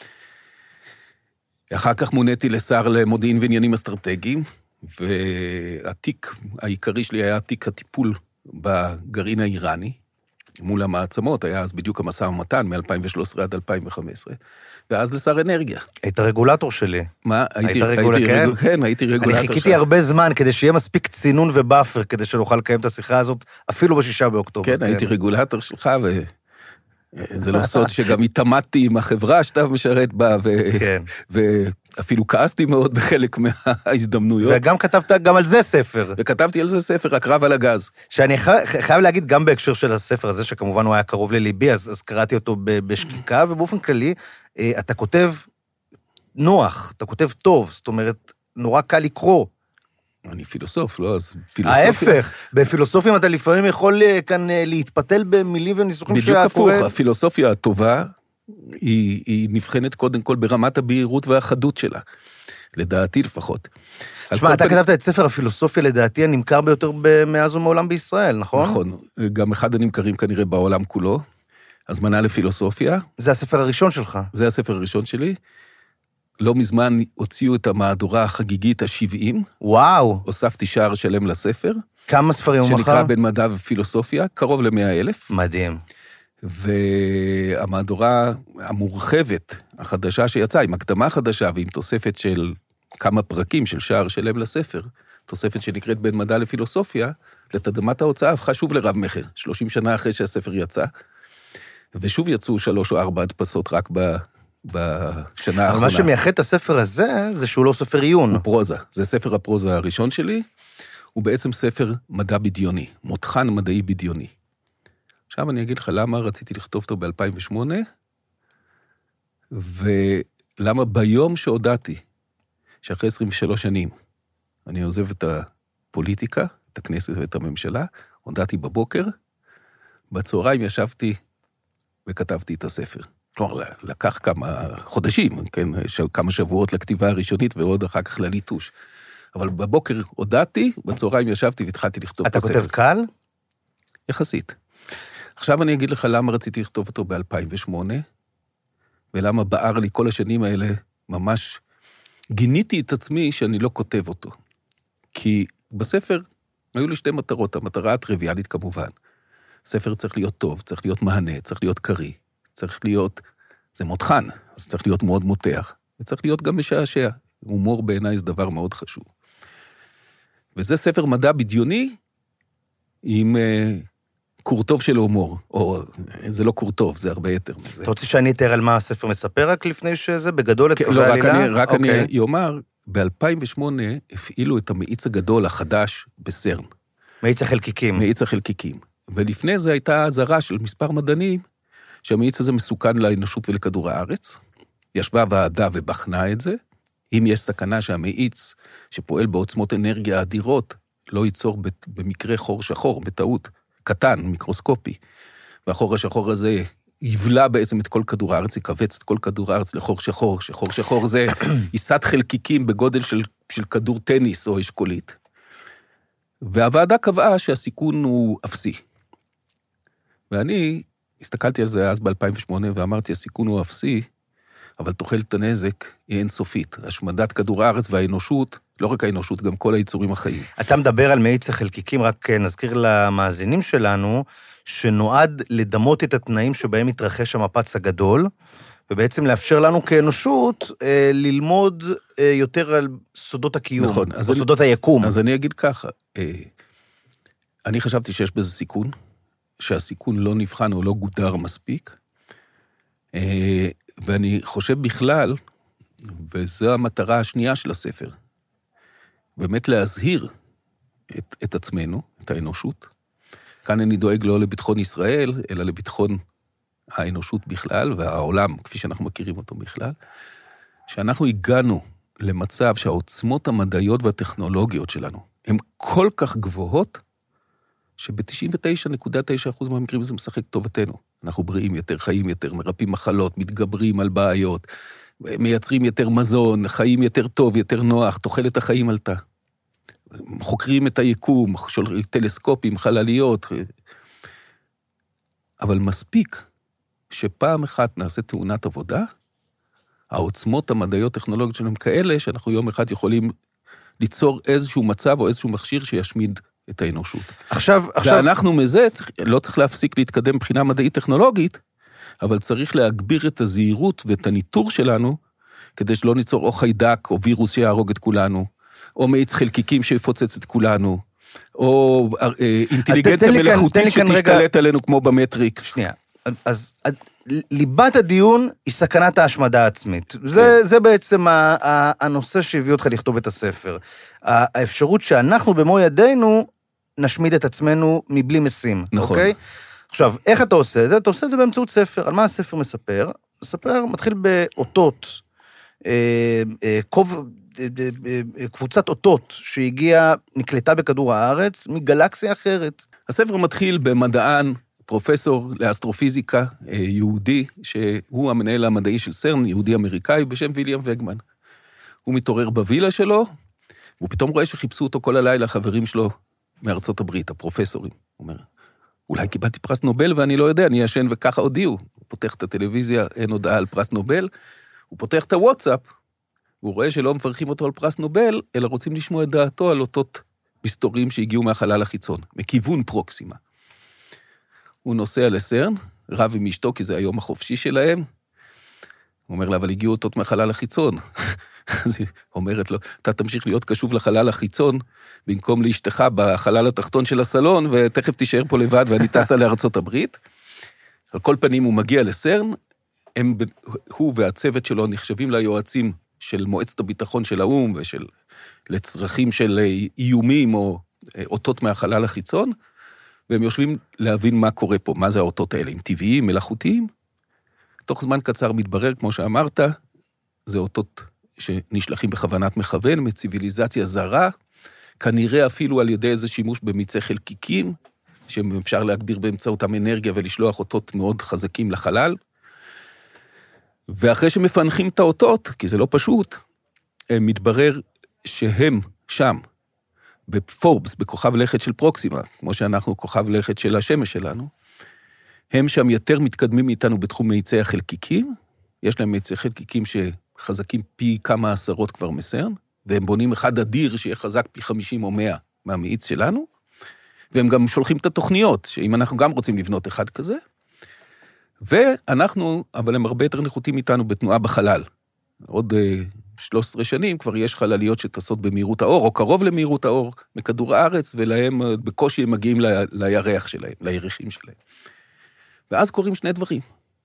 אחר כך מוניתי לשר למודיעין ועניינים אסטרטגיים, והתיק העיקרי שלי היה תיק הטיפול בגרעין האיראני, מול המעצמות, היה אז בדיוק המשא ומתן, מ-2013 עד 2015, ואז לשר אנרגיה. היית רגולטור שלי. מה? היית רגולטור, כן, הייתי רגולטור. אני חיכיתי הרבה זמן כדי שיהיה מספיק צינון ובאפר, כדי שנוכל לקיים את השיחה הזאת, אפילו ב6 באוקטובר. כן, הייתי רגולטור שלך, זה לא סוד שגם התעמדתי עם החברה שאתה משרת בה, אפילו כעסתי מאוד בחלק מההזדמנויות. וגם כתבת גם על זה ספר. וכתבתי על זה ספר, הקרב על הגז. שאני חייב להגיד, גם בהקשר של הספר הזה, שכמובן הוא היה קרוב לליבי, אז קראתי אותו בשקיקה, ובאופן כללי, אתה כותב נוח, אתה כותב טוב, זאת אומרת, נורא קל לקרוא. אני פילוסוף, לא? אז פילוסופיה... ההפך, בפילוסופיה אתה לפעמים יכול כאן להתפתל במילים וניסוחים בדיוק הפוך, הפילוסופיה הטובה, היא נבחנת קודם כל ברמת הבהירות והחדות שלה. לדעתי לפחות. תשמע, אתה כתבת את ספר הפילוסופיה, לדעתי, הנמכר ביותר מאז ומעולם בישראל, נכון? נכון, גם אחד הנמכרים כנראה בעולם כולו, הזמנה לפילוסופיה. זה הספר הראשון שלך. זה הספר הראשון שלי. לא מזמן הוציאו את המהדורה החגיגית ה-70. וואו. הוספתי שער שלם לספר. כמה ספרים הוא מחר? שנקרא בין מדע ופילוסופיה, קרוב ל100,000. מדהים. והמהדורה המורחבת, החדשה שיצאה, עם הקדמה חדשה ועם תוספת של כמה פרקים של שער שלם לספר, תוספת שנקראת בין מדע לפילוסופיה, לתדמת ההוצאה הפכה שוב לרב מחר, 30 שנה אחרי שהספר יצא, ושוב יצאו 3 או 4 הדפסות רק בשנה האחרונה. אבל מה שמייחד את הספר הזה, זה שהוא לא ספר עיון. הוא פרוזה, זה ספר הפרוזה הראשון שלי, הוא בעצם ספר מדע בדיוני, מותחן מדעי בדיוני. עכשיו אני אגיד לך למה רציתי לכתוב אותו ב-2008, ולמה ביום שהודעתי, שאחרי 23 שנים, אני עוזב את הפוליטיקה, את הכנסת ואת הממשלה, הודעתי בבוקר, בצהריים ישבתי וכתבתי את הספר. כלומר, לקח כמה חודשים, כן, כמה שבועות לכתיבה הראשונית, ועוד אחר כך לליטוש. אבל בבוקר הודעתי, בצהריים ישבתי והתחלתי לכתוב את הספר. אתה כותב קל? יחסית. עכשיו אני אגיד לך למה רציתי לכתוב אותו ב-2008, ולמה בער לי כל השנים האלה ממש גיניתי את עצמי שאני לא כותב אותו. כי בספר היו לי 2 מטרות, המטרה הטריוויאלית כמובן. ספר צריך להיות טוב, צריך להיות מהנה, צריך להיות קרי, צריך להיות, זה מותחן, אז צריך להיות מאוד מותח, וצריך להיות גם משעשע. הומור בעיניי זה דבר מאוד חשוב. וזה ספר מדע בדיוני, עם קורטוב של הומור, או זה לא קורטוב, זה הרבה יותר מזה. אתה רוצה שאני אתאר על מה הספר מספר רק לפני שזה, בגדול את קווי העלילה? לא, רק אני אומר, ב-2008 הפעילו את המאיץ הגדול החדש בסרן. מאיץ החלקיקים. מאיץ החלקיקים. ולפני זה הייתה הזרה של מספר מדענים, שהמאיץ הזה מסוכן לאנושות ולכדור הארץ. ישבה ועדה ובחנה את זה. אם יש סכנה שהמאיץ שפועל בעוצמות אנרגיה אדירות, לא ייצור במקרה חור שחור, בטעות, קטן, מיקרוסקופי. והחור השחור הזה יבלע בעצם את כל כדור הארץ, יקבץ את כל כדור הארץ לחור שחור, שחור שחור זה עיסת חלקיקים בגודל של כדור טניס או אשכולית. והוועדה קבעה שהסיכון הוא אפסי. ואני הסתכלתי על זה אז ב-2008 ואמרתי, הסיכון הוא אפסי, אבל תוחלת הנזק היא אינסופית. השמדת כדור הארץ והאנושות, לא רק האנושות, גם כל היצורים החיים. אתה מדבר על מאיץ החלקיקים, רק נזכיר למאזינים שלנו, שנועד לדמות את התנאים שבהם מתרחש המפץ הגדול, ובעצם לאפשר לנו כאנושות ללמוד יותר על סודות הקיום, נכון, או סודות היקום. אז אני אגיד ככה, אני חשבתי שיש בזה סיכון, שהסיכון לא נבחן או לא גודר מספיק, ואני חושב בכלל, וזו המטרה השנייה של הספר, באמת להזהיר את עצמנו, את האנושות. כאן אני דואג לא לביטחון ישראל, אלא לביטחון האנושות בכלל, והעולם, כפי שאנחנו מכירים אותו בכלל, שאנחנו הגענו למצב שהעוצמות המדעיות והטכנולוגיות שלנו, הן כל כך גבוהות, שב-99.9% מהמקרים זה משחק טובתנו. אנחנו בריאים יותר, חיים יותר, מרפאים מחלות, מתגברים על בעיות, מייצרים יותר מזון, חיים יותר טוב, יותר נוח, תוחלת החיים עלתה. חוקרים את היקום, טלסקופים, חלליות. אבל מספיק שפעם אחת נעשה תאונת עבודה, העוצמות המדעיות טכנולוגיות שלהם כאלה, שאנחנו יום אחד יכולים ליצור איזשהו מצב או איזשהו מכשיר שישמיד את האנושות. עכשיו... ואנחנו מזה, לא צריך להפסיק להתקדם מבחינה מדעית טכנולוגית, אבל צריך להגביר את הזהירות ואת הניטור שלנו, כדי שלא ניצור או חיידק או וירוס שיהרוג את כולנו, או מאיץ חלקיקים שיפוצץ את כולנו, או אינטליגנציה מלאכותית שתשתלט עלינו כמו במטריקס. שנייה, אז ליבת הדיון היא סכנת ההשמדה העצמית. זה בעצם הנושא שהביא אותך לכתוב את הספר. האפשרות שאנחנו במו ידינו נשמיד את עצמנו מבלי משים. נכון. אוקיי? עכשיו, איך אתה עושה את זה? אתה עושה את זה באמצעות ספר. על מה הספר מספר? הספר מתחיל באותות, קבוצת אותות שהגיעה, נקלטה בכדור הארץ, מגלקסיה אחרת. הספר מתחיל במדען, פרופסור לאסטרופיזיקה, יהודי, שהוא המנהל המדעי של סרן, יהודי אמריקאי, בשם ויליאם וגמן. הוא מתעורר בווילה שלו, והוא פתאום רואה שחיפשו אותו כל הלילה, חברים שלו מארצות הברית, הפרופסורים. הוא אומר, אולי קיבלתי פרס נובל ואני לא יודע, אני ישן וככה הודיעו. הוא פותח את הטלוויזיה, אין הודעה על פרס נובל, הוא פותח את הוואטסאפ, והוא רואה שלא מפרחים אותו על פרס נובל, אלא רוצים לשמוע את דעתו על אותות מסתורים שהגיעו מהחלל החיצון, מכיוון פרוקסימה. הוא נוסע לסרן, רב עם אשתו, כי זה היום החופשי שלהם. הוא אומר לה, אבל הגיעו אותות מהחלל החיצון. אז היא אומרת לו, אתה תמשיך להיות קשוב לחלל החיצון, במקום לאשתך בחלל התחתון של הסלון, ותכף תישאר פה לבד, ואני טסה לארצות הברית. על כל פנים הוא מגיע לסרן, הוא והצוות שלו נחשבים ליועצים של מועצת הביטחון של האו"ם, לצרכים של איומים או אותות מהחלל החיצון, והם יושבים להבין מה קורה פה, מה זה האותות האלה, הם טבעיים, מלאכותיים. תוך זמן קצר מתברר, כמו שאמרת, זה אותות שנשלחים בכוונת מכוון, מציביליזציה זרה, כנראה אפילו על ידי איזה שימוש במיצי חלקיקים, שאפשר להגביר באמצעותם אנרגיה ולשלוח אותות מאוד חזקים לחלל. ואחרי שמפענחים את האותות, כי זה לא פשוט, מתברר שהם שם, בפורבס, בכוכב לכת של פרוקסימה, כמו שאנחנו כוכב לכת של השמש שלנו, הם שם יותר מתקדמים מאיתנו בתחום מאיצי החלקיקים, יש להם מאיצי חלקיקים שחזקים פי כמה עשרות כבר מסרן, והם בונים אחד אדיר שיהיה חזק פי 50 או 100 מהמאיץ שלנו, והם גם שולחים את התוכניות, שאם אנחנו גם רוצים לבנות אחד כזה, ואנחנו, אבל הם הרבה יותר נחותים איתנו בתנועה בחלל. עוד 13 שנים כבר יש חלליות שטסות במהירות האור, או קרוב למהירות האור, מכדור הארץ, ולהם בקושי הם מגיעים לירח שלהם, לירחים שלהם. ואז קורים שני דברים.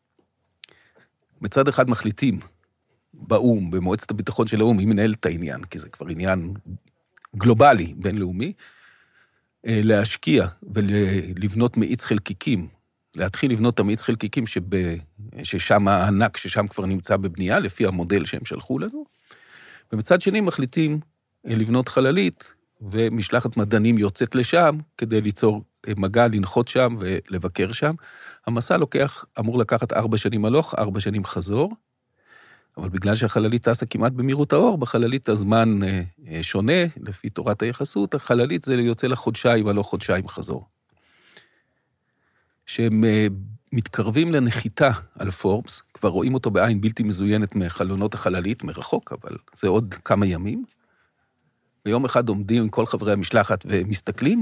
מצד אחד מחליטים באו"ם, במועצת הביטחון של האו"ם, היא מנהלת את העניין, כי זה כבר עניין גלובלי, בינלאומי, להשקיע ולבנות מאיץ חלקיקים, להתחיל לבנות את המאיץ חלקיקים ששם הענק, ששם כבר נמצא בבנייה, לפי המודל שהם שלחו לנו, ומצד שני מחליטים לבנות חללית, ומשלחת מדענים יוצאת לשם, כדי ליצור מגע, לנחות שם ולבקר שם. המסע אמור לקחת 4 שנים הלוך, 4 שנים חזור, אבל בגלל שהחללית טסה כמעט במהירות האור, בחללית הזמן שונה, לפי תורת היחסות, החללית זה יוצא לחודשיים, אבל לא חודשיים חזור. שהם מתקרבים לנחיתה על פורבס, כבר רואים אותו בעין בלתי מזוינת מחלונות החללית, מרחוק, אבל זה עוד כמה ימים. ביום אחד עומדים עם כל חברי המשלחת ומסתכלים,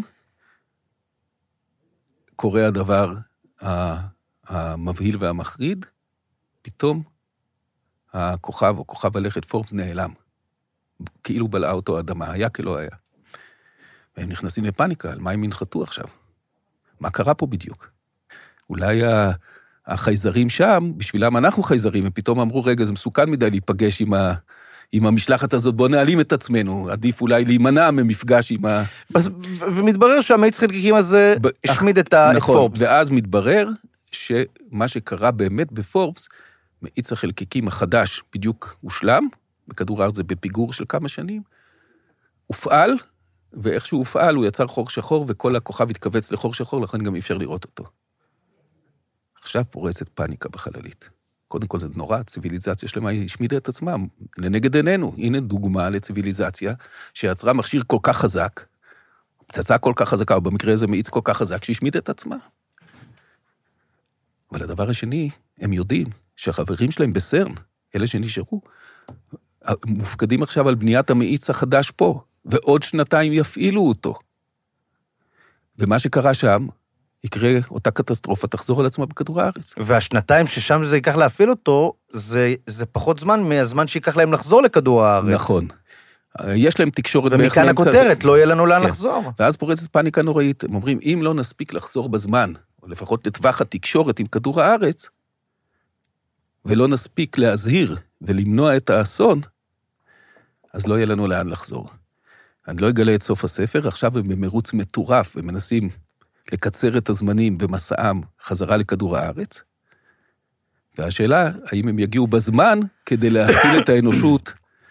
קורה הדבר המבהיל והמחריד, פתאום הכוכב או כוכב הלכת פורבס נעלם, כאילו בלעה אותו האדמה, היה כלא היה. והם נכנסים לפניקה, על מה הם ינחתו עכשיו? מה קרה פה בדיוק? אולי החייזרים שם, בשבילם אנחנו חייזרים, ופתאום אמרו, רגע, זה מסוכן מדי להיפגש עם המשלחת הזאת, בוא נעלים את עצמנו, עדיף אולי להימנע ממפגש עם ומתברר שהמאיץ חלקיקים הזה השמיד את פורבס. ואז מתברר שמה שקרה באמת בפורבס, מאיץ החלקיקים החדש בדיוק הושלם, בכדור הארץ זה בפיגור של כמה שנים, הופעל, ואיך שהוא הופעל, הוא יצר חור שחור, וכל הכוכב התכווץ לחור שחור, לכן גם אי אפשר לראות אותו. עכשיו פורצת פאניקה בחללית. קודם כל זה נורא, ציביליזציה שלמה היא השמידה את עצמה, לנגד עינינו. הנה דוגמה לציביליזציה שיצרה מכשיר כל כך חזק, פצצה כל כך חזקה, או במקרה הזה מאיץ כל כך חזק, שהשמידה את עצמה. אבל הדבר השני, הם יודעים שהחברים שלהם בסרן, אלה שנשארו, מופקדים עכשיו על בניית המאיץ החדש פה, ועוד 2 יפעילו אותו. ומה שקרה שם, יקרה אותה קטסטרופה, תחזור על עצמה בכדור הארץ. וה2 ששם זה ייקח להפעיל אותו, זה פחות זמן מהזמן שיקח להם לחזור לכדור הארץ. נכון. יש להם תקשורת... ומכאן הכותרת, לא יהיה לנו לאן לחזור. ואז פורצת פאניקה נוראית. הם אומרים, אם לא נספיק לחזור בזמן, או לפחות לטווח התקשורת עם כדור הארץ, ולא נספיק להזהיר ולמנוע את האסון, אז לא יהיה לנו לאן לחזור. אני לא אגלה את סוף הספר, עכשיו הם במרוץ מטורף, ומנסים לקצר את הזמנים במסעם חזרה לכדור הארץ, והשאלה, האם הם יגיעו בזמן כדי להציל את האנושות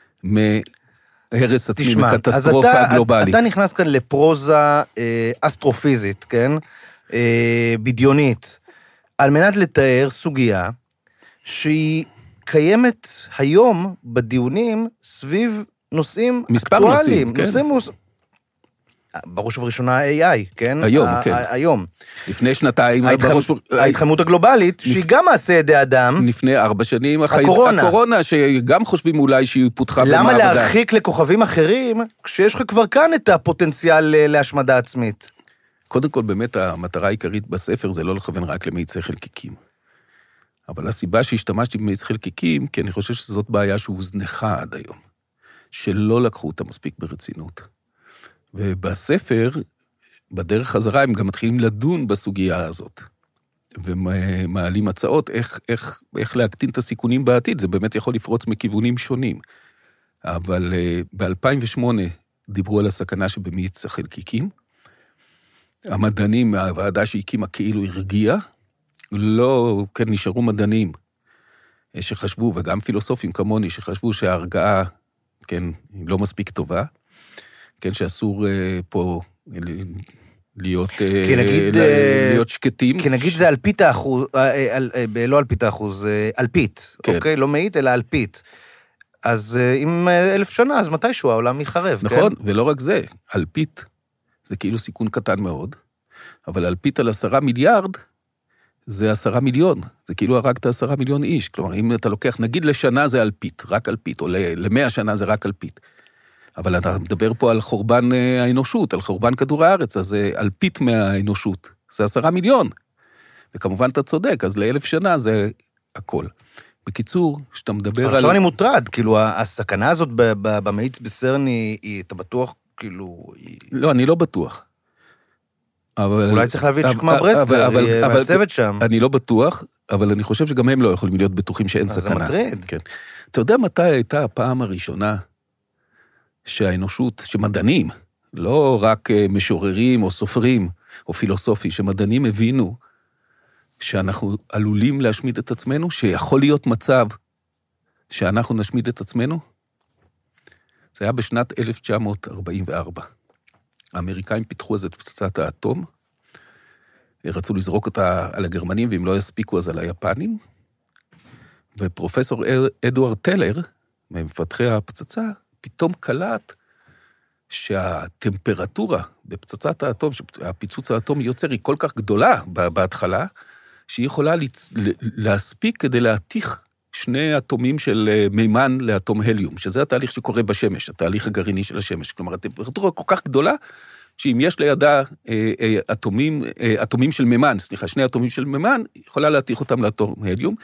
מהרס עצמי וקטסטרופה גלובלית. אתה נכנס כאן לפרוזה אסטרופיזית, כן? בדיונית, על מנת לתאר סוגיה שהיא קיימת היום בדיונים סביב נושאים אקטואליים. מספר נושאים, כן. בראש ובראשונה AI, כן? היום, כן. היום. לפני שנתיים, ההתחממות הגלובלית, שהיא גם מעשה ידי אדם. לפני 4 שנים, הקורונה, שגם חושבים אולי שהיא פותחה במעבדה. למה להרחיק לכוכבים אחרים, כשיש לך כבר כאן את הפוטנציאל להשמדה עצמית? קודם כל, באמת, המטרה העיקרית בספר זה לא לכוון רק למאיצי חלקיקים. אבל הסיבה שהשתמשתי במאיץ חלקיקים, כי אני חושב שזאת בעיה שהוזנחה עד היום, שלא לקחו אותה מספיק ברצינות. ובספר, בדרך חזרה, הם גם מתחילים לדון בסוגיה הזאת, ומעלים הצעות איך להקטין את הסיכונים בעתיד, זה באמת יכול לפרוץ מכיוונים שונים. אבל ב-2008 דיברו על הסכנה שבמאיץ החלקיקים, המדענים מהוועדה שהקימה כאילו הרגיעה, לא, כן, נשארו מדענים שחשבו, וגם פילוסופים כמוני, שחשבו שההרגעה, כן, היא לא מספיק טובה, כן, שאסור פה להיות שקטים. כי נגיד זה אלפית האחוז, לא אלפית האחוז, אלפית, אוקיי? לא מאית, אלא אלפית. אז אם 1000 שנה, אז מתישהו העולם יחרב, כן? נכון, ולא רק זה, אלפית זה כאילו סיכון קטן מאוד, אבל אלפית על 10 מיליארד, זה 10 מיליון, זה כאילו הרגת 10 מיליון איש, כלומר, אם אתה לוקח, נגיד לשנה זה אלפית, רק אלפית, או ל100 שנה זה רק אלפית, אבל אתה מדבר פה על חורבן האנושות, על חורבן כדור הארץ, אז זה אלפית מהאנושות, זה 10 מיליון, וכמובן אתה צודק, אז ל1000 שנה זה הכל. בקיצור, שאתה מדבר על... עכשיו אני מוטרד, כאילו, הסכנה הזאת במאיץ בסרן אתה בטוח, כאילו... לא, אני לא בטוח. אולי צריך להביא את שקמה ברסלר, היא מעצבת שם. אני לא בטוח, אבל אני חושב שגם הם לא יכולים להיות בטוחים שאין סכנה. זה מטריד. כן. אתה יודע מתי הייתה הפעם הראשונה שהאנושות, שמדענים, לא רק משוררים או סופרים או פילוסופים, שמדענים הבינו שאנחנו עלולים להשמיד את עצמנו, שיכול להיות מצב שאנחנו נשמיד את עצמנו? זה היה בשנת 1944. האמריקאים פיתחו אז את פצצת האטום, רצו לזרוק אותה על הגרמנים, ואם לא יספיקו אז על היפנים, ופרופסור אדוארד טלר, ממפתחי הפצצה, פתאום קלט שהטמפרטורה בפצצת האטום, שהפיצוץ האטום יוצר, היא כל כך גדולה בהתחלה, שהיא יכולה להספיק כדי להתיך 2 אטומים של מימן לאטום הליום, שזה התהליך שקורה בשמש, התהליך הגרעיני של השמש. כלומר, הטמפרטורה כל כך גדולה, שאם יש לידה אטומים של מימן, 2 אטומים של מימן, יכולה להתיך אותם לאטום הליום.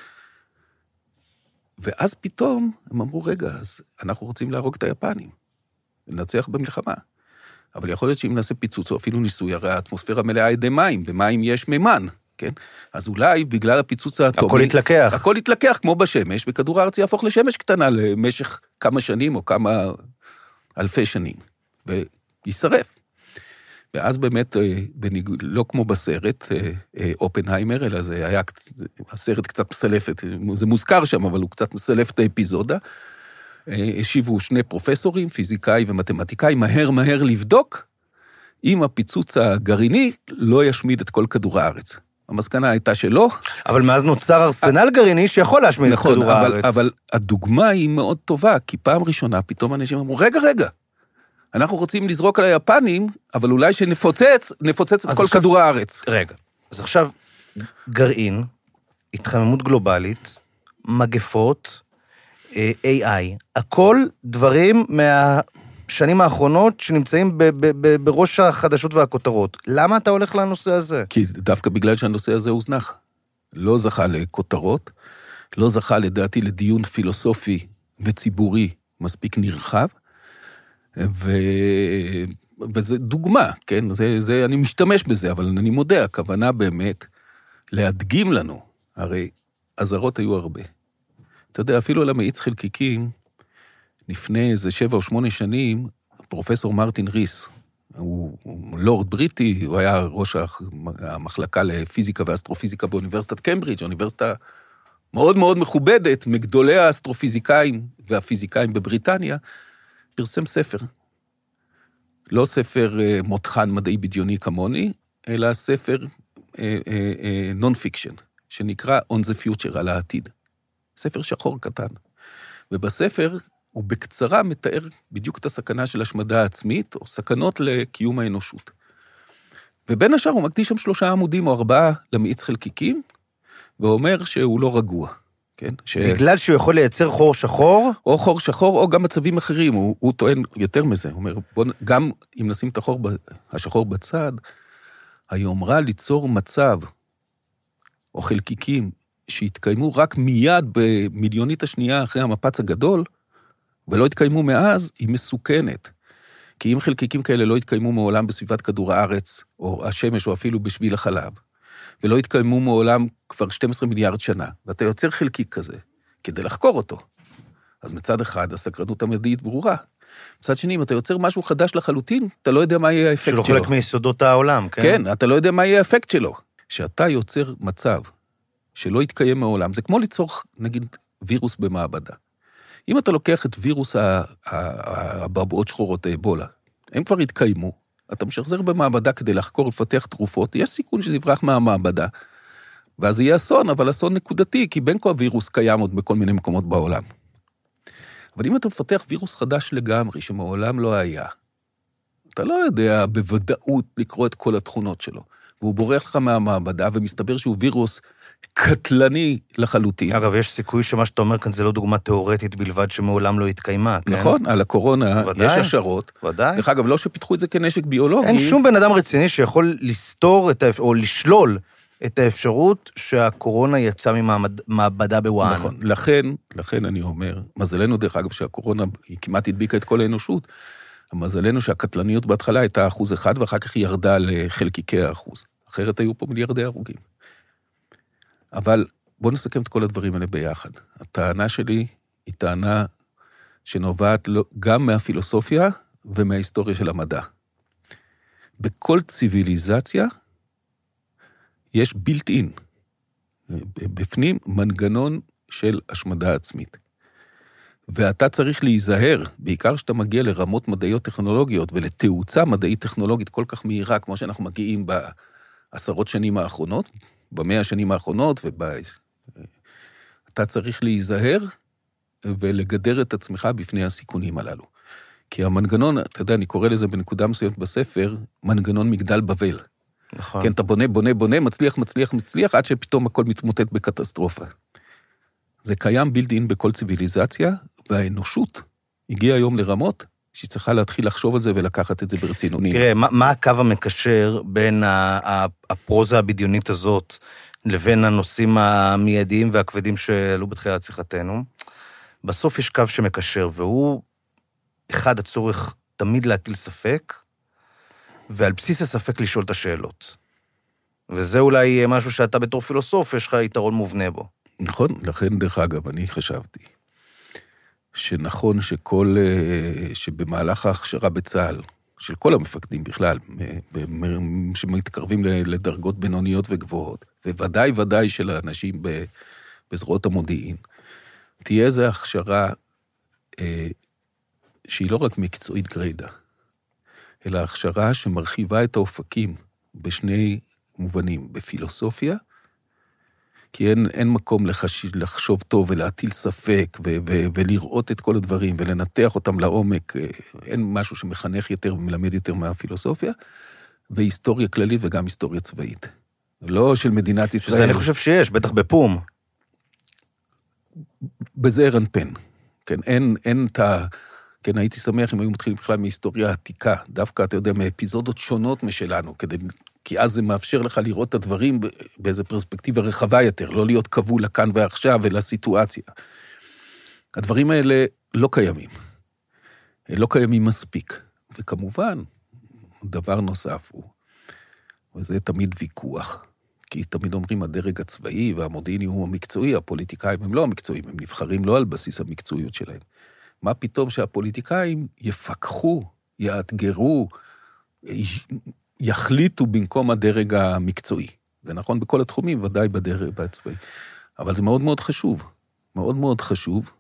ואז פתאום הם אמרו, רגע, אז אנחנו רוצים להרוג את היפנים, לנצח במלחמה. אבל יכול להיות שאם נעשה פיצוץ, או אפילו ניסוי, הרי האטמוספירה מלאה ידי מים, במים יש מימן, כן? אז אולי בגלל הפיצוץ האטומי... הכל יתלקח כמו בשמש, וכדור הארץ יהפוך לשמש קטנה למשך כמה שנים, או כמה אלפי שנים, וישרף. ואז באמת, לא כמו בסרט, אופנהיימר, אלא זה היה, הסרט קצת מסלפת, זה מוזכר שם, אבל הוא קצת מסלף את האפיזודה, השיבו 2 פרופסורים, פיזיקאי ומתמטיקאי, מהר לבדוק, אם הפיצוץ הגרעיני לא ישמיד את כל כדור הארץ. המסקנה הייתה שלא. אבל מאז נוצר ארסנל גרעיני שיכול להשמיד את כדור הארץ. אבל הדוגמה היא מאוד טובה, כי פעם ראשונה פתאום אנשים אמרו, רגע, אנחנו רוצים לזרוק על היפנים, אבל אולי שנפוצץ את כל כדור הארץ. רגע, אז עכשיו גרעין, התחממות גלובלית, מגפות, AI, הכל דברים מהשנים האחרונות שנמצאים בראש החדשות והכותרות. למה אתה הולך לנושא הזה? כי דווקא בגלל שהנושא הזה הוזנח. לא זכה לכותרות, לא זכה לדעתי לדיון פילוסופי וציבורי מספיק נרחב, וזה דוגמה, כן? אני משתמש בזה, אבל אני מודה, הכוונה באמת להדגים לנו, הרי הזרות היו הרבה. אתה יודע, אפילו על המאיץ חלקיקים, לפני איזה 7 או 8 שנים, פרופסור מרטין ריס, הוא לורד בריטי, הוא היה ראש המחלקה לפיזיקה ואסטרופיזיקה באוניברסיטת קמברידג', אוניברסיטה מאוד מאוד מכובדת, מגדולי האסטרופיזיקאים והפיזיקאים בבריטניה, פרסם ספר. לא ספר מותחן מדעי בדיוני כמוני, אלא ספר נון-פיקשן, שנקרא On the Future, על העתיד. ספר שחור קטן. ובספר הוא בקצרה מתאר בדיוק את הסכנה של השמדה עצמית, או סכנות לקיום האנושות. ובין השאר הוא מקדיש שם 3 עמודים או 4 למאיץ חלקיקים, ואומר שהוא לא רגוע. כן? בגלל שהוא יכול לייצר חור שחור? או חור שחור, או גם מצבים אחרים. הוא טוען יותר מזה. הוא אומר, גם אם נשים את השחור בצד, היומרה ליצור מצב, או חלקיקים, שהתקיימו רק מיד במיליונית השנייה אחרי המפץ הגדול, ולא התקיימו מאז, היא מסוכנת. כי אם חלקיקים כאלה לא התקיימו מעולם בסביבת כדור הארץ, או השמש, או אפילו בשביל החלב, ולא התקיימו מעולם כבר 12 מיליארד שנה, ואתה יוצר חלקיק כזה, כדי לחקור אותו. אז מצד אחד, הסקרנות המדעית ברורה. מצד שני, אם אתה יוצר משהו חדש לחלוטין, אתה לא יודע מה יהיה האפקט שלו. שלא חלק מיסודות העולם, כן? כן, אתה לא יודע מה יהיה האפקט שלו. שאתה יוצר מצב שלא יתקיים מעולם, זה כמו ליצור, נגיד, וירוס במעבדה. אם אתה לוקח את וירוס הבעבועות שחורות, האבולה, הם כבר התקיימו, אתה משחזר במעבדה כדי לחקור ולפתח תרופות, יש סיכון שתברח מהמעבדה, ואז יהיה אסון, אבל אסון נקודתי, כי בין כה הווירוס קיים עוד בכל מיני מקומות בעולם. אבל אם אתה מפתח וירוס חדש לגמרי, שמעולם לא היה, אתה לא יודע בוודאות לקרוא את כל התכונות שלו, והוא בורח לך מהמעבדה, ומסתבר שהוא וירוס קטלני לחלוטין. אגב, יש סיכוי שמה שאתה אומר כאן זה לא דוגמה תיאורטית בלבד שמעולם לא התקיימה, כן? נכון, על הקורונה ודאי, יש השערות. ודאי. דרך אגב, לא שפיתחו את זה כנשק ביולוגי. אין שום בן אדם רציני שיכול לסתור או לשלול את האפשרות שהקורונה יצאה ממעבדה בוואן. נכון, לכן אני אומר, מזלנו דרך אגב שהקורונה היא כמעט הדביקה את כל האנושות, מזלנו שהקטלניות בהתחלה הייתה 1% ואחר כך היא ירדה לחלקיקי 1%. אחרת היו פה מיליארדי הרוגים. אבל בואו נסכם את כל הדברים האלה ביחד. הטענה שלי היא טענה שנובעת גם מהפילוסופיה ומההיסטוריה של המדע. בכל ציוויליזציה יש built in, בפנים מנגנון של השמדה עצמית. ואתה צריך להיזהר, בעיקר שאתה מגיע לרמות מדעיות טכנולוגיות ולתאוצה מדעית טכנולוגית כל כך מהירה, כמו שאנחנו מגיעים בעשרות שנים האחרונות, ב100 השנים האחרונות, אתה צריך להיזהר ולגדר את עצמך בפני הסיכונים הללו. כי המנגנון, אתה יודע, אני קורא לזה בנקודה מסוימת בספר, מנגנון מגדל בבל. נכון. כן, אתה בונה, מצליח, עד שפתאום הכל מתמוטט בקטסטרופה. זה קיים בילד-אין בכל ציוויליזציה, והאנושות הגיעה היום לרמות, שהיא צריכה להתחיל לחשוב על זה ולקחת את זה ברצינות. תראה, מה הקו המקשר בין הפרוזה הבדיונית הזאת, לבין הנושאים המיידיים והכבדים שעלו בתחילת שיחתנו? בסוף יש קו שמקשר, והוא אחד הצורך תמיד להטיל ספק, ועל בסיס הספק לשאול את השאלות. וזה אולי משהו שאתה בתור פילוסוף, יש לך יתרון מובנה בו. נכון, לכן דרך אגב, אני חשבתי, שנכון שבמהלך ההכשרה בצה"ל, של כל המפקדים בכלל, שמתקרבים לדרגות בינוניות וגבוהות, וודאי של האנשים בזרועות המודיעין, תהיה איזו הכשרה שהיא לא רק מקצועית גרידא, אלא הכשרה שמרחיבה את האופקים בשני מובנים, בפילוסופיה, כי אין מקום לחשוב טוב ולהטיל ספק ולראות את כל הדברים ולנתח אותם לעומק, אין משהו שמחנך יותר ומלמד יותר מהפילוסופיה, והיסטוריה כללית וגם היסטוריה צבאית. לא של מדינת ישראל. שזה אני חושב שיש, בטח בפום. בזה רנפן. כן, אין את ה... כן, הייתי שמח אם היו מתחילים בכלל מהיסטוריה העתיקה, דווקא, אתה יודע, מאפיזודות שונות משלנו, כי אז זה מאפשר לך לראות את הדברים באיזו פרספקטיבה רחבה יותר, לא להיות קבול לכאן ועכשיו ולסיטואציה. הדברים האלה לא קיימים. לא קיימים מספיק. וכמובן, דבר נוסף הוא, וזה תמיד ויכוח, כי תמיד אומרים, הדרג הצבאי והמודיעיני הוא המקצועי, הפוליטיקאים הם לא המקצועיים, הם נבחרים לא על בסיס המקצועיות שלהם. מה פתאום שהפוליטיקאים יפקחו, יאתגרו, יחליטו במקום הדרג המקצועי. זה נכון בכל התחומים, ודאי בדרג הצבאי. אבל זה מאוד מאוד חשוב, מאוד מאוד חשוב,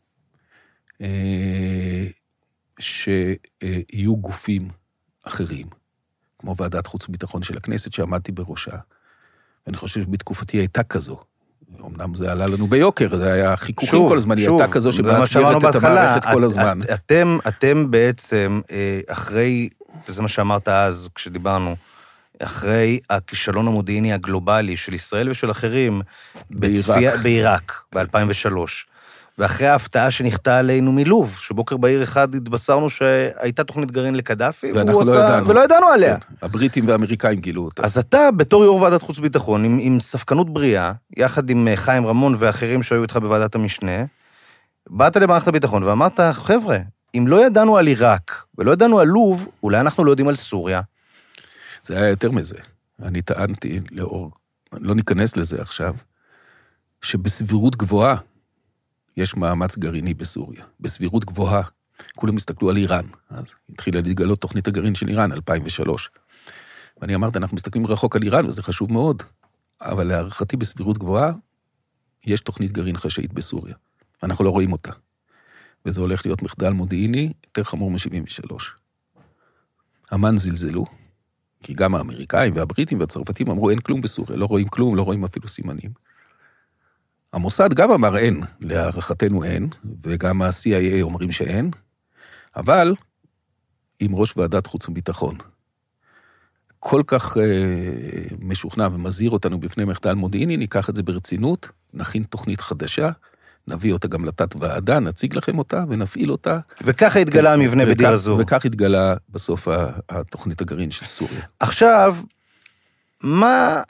שיהו גופים אחרים, כמו ועדת חוץ וביטחון של הכנסת, שעמדתי בראשה. ואני חושב שבתקופתי הייתה כזו. אמנם זה עלה לנו ביוקר, זה היה חיכוכים כל הזמן, היא הייתה כזו שמאתגרת את המערכת כל הזמן. אתם בעצם, אחרי, זה מה שאמרת אז, כשדיברנו, אחרי הכישלון המודיעיני הגלובלי של ישראל ושל אחרים, בעיראק, ב-2003, ואחרי ההפתעה שנחתה עלינו מלוב, שבוקר בעיר אחד התבשרנו שהייתה תוכנית גרעין לקדאפי, ולא ידענו עליה. הבריטים והאמריקאים גילו אותה. אז אתה, בתור יו"ר ועדת חוץ וביטחון, עם ספקנות בריאה, יחד עם חיים רמון ואחרים שהיו איתך בוועדת המשנה, באת למערכת הביטחון ואמרת, חבר'ה, אם לא ידענו על עיראק, ולא ידענו על לוב, אולי אנחנו לא יודעים על סוריה. זה היה יותר מזה. אני טענתי לאור, לא ניכנס לזה עכשיו, שבסבירות גבוהה, יש מאמץ גרעיני בסוריה, בסבירות גבוהה. כולם הסתכלו על איראן, אז התחילה להתגלות תוכנית הגרעין של איראן, 2003. ואני אמרתי, אנחנו מסתכלים רחוק על איראן, וזה חשוב מאוד, אבל להערכתי בסבירות גבוהה, יש תוכנית גרעין חשאית בסוריה. אנחנו לא רואים אותה. וזה הולך להיות מחדל מודיעיני, יותר חמור מ-73. אמן זלזלו, כי גם האמריקאים והבריטים והצרפתים אמרו, אין כלום בסוריה, לא רואים כלום, לא רואים אפילו סימנים. המוסד גם אמר אין, להערכתנו אין, וגם ה-CIA אומרים שאין, אבל עם ראש ועדת חוץ וביטחון, כל כך משוכנע ומזהיר אותנו בפני מחדל מודיעיני, ניקח את זה ברצינות, נכין תוכנית חדשה, נביא אותה גם לתת ועדה, נציג לכם אותה ונפעיל אותה. וככה התגלה המבנה בדיר הזור. וכך התגלה בסוף התוכנית הגרעין של סוריה. עכשיו, מה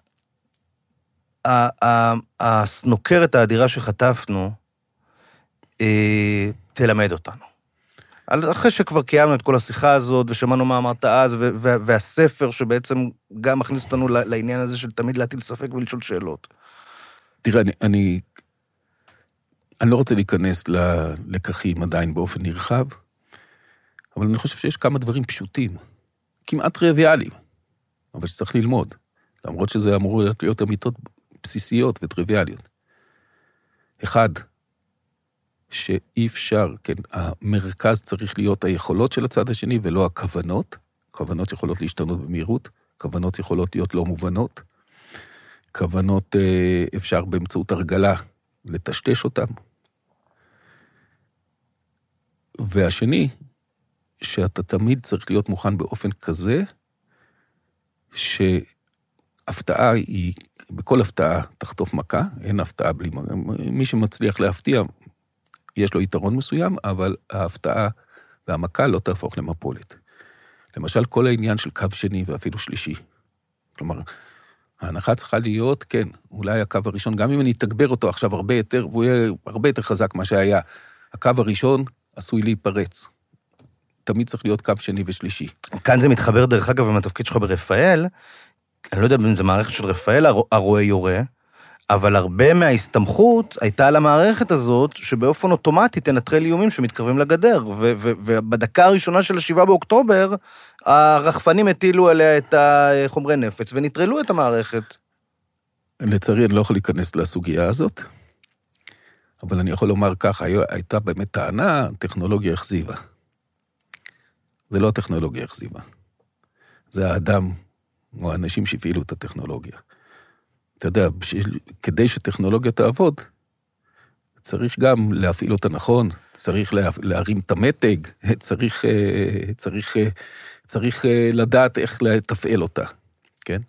הסנוקרת האדירה שחטפנו תלמד אותנו? אחרי שכבר קיימנו את כל השיחה הזאת, ושמענו מה אמרת אז, והספר שבעצם גם מכניס אותנו לעניין הזה של תמיד להטיל ספק ולשאול שאלות. תראה, אני לא רוצה להיכנס ללקחים עדיין באופן נרחב, אבל אני חושב שיש כמה דברים פשוטים, כמעט טריוויאליים, אבל שצריך ללמוד, למרות שזה אמור להיות אמיתות בסיסיות וטריוויאליות. אחד, שאי אפשר, כן, המרכז צריך להיות היכולות של הצד השני, ולא הכוונות. כוונות יכולות להשתנות במהירות, כוונות יכולות להיות לא מובנות, כוונות אפשר באמצעות הרגלה לטשטש אותם. והשני, שאתה תמיד צריך להיות מוכן באופן כזה, שהפתעה היא, בכל הפתעה תחטוף מכה, אין הפתעה בלי מכה, מי שמצליח להפתיע, יש לו יתרון מסוים, אבל ההפתעה והמכה לא תהפוך למפולת. למשל, כל העניין של קו שני ואפילו שלישי. כלומר, ההנחה צריכה להיות, כן, אולי הקו הראשון, גם אם אני אתגבר אותו עכשיו הרבה יותר, והוא יהיה הרבה יותר חזק מה שהיה, הקו הראשון עשוי להיפרץ. תמיד צריך להיות קו שני ושלישי. כאן זה מתחבר דרך אגב עם התפקיד שלך ברפאל, אני לא יודע אם זה מערכת של רפאל, הרואה יורה, אבל הרבה מההסתמכות הייתה על המערכת הזאת, שבאופן אוטומטי תנטרל איומים שמתקרבים לגדר, ובדקה הראשונה של 7 באוקטובר, הרחפנים הטילו עליה את החומרי נפץ, ונטרלו את המערכת. לצערי, אני לא יכול להיכנס לסוגיה הזאת, אבל אני יכול לומר ככה, הייתה באמת טענה, טכנולוגיה אכזיבה. זה לא הטכנולוגיה אכזיבה. זה האדם, או האנשים שהפעילו את הטכנולוגיה. אתה יודע, כדי שטכנולוגיה תעבוד, צריך גם להפעיל אותה נכון, צריך להרים את המתג, צריך לדעת איך לתפעל אותה, כן?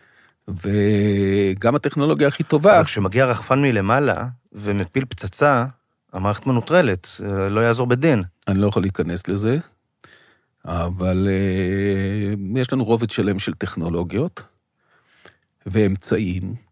וגם הטכנולוגיה הכי טובה... אבל כשמגיע רחפן מלמעלה ומפיל פצצה, המערכת מנוטרלת, לא יעזור בדין. אני לא יכול להיכנס לזה, אבל יש לנו רובד שלם של טכנולוגיות, ואמצעים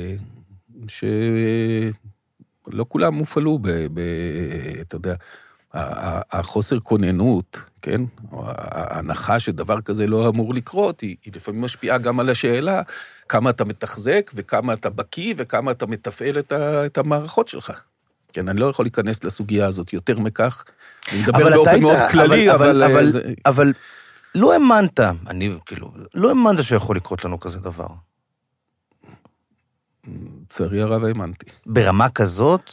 שלא כולם מופעלו אתה יודע, החוסר כוננות, כן, או ההנחה שדבר כזה לא אמור לקרות, היא לפעמים משפיעה גם על השאלה, כמה אתה מתחזק, וכמה אתה בקיא, וכמה אתה מתפעל את המערכות שלך. כן, אני לא יכול להיכנס לסוגיה הזאת יותר מכך, אני מדבר באופן מאוד כללי, אבל לא האמנת, אני כאילו, לא האמנת שיכול לקרות לנו כזה דבר. לצערי הרב האמנתי. ברמה כזאת?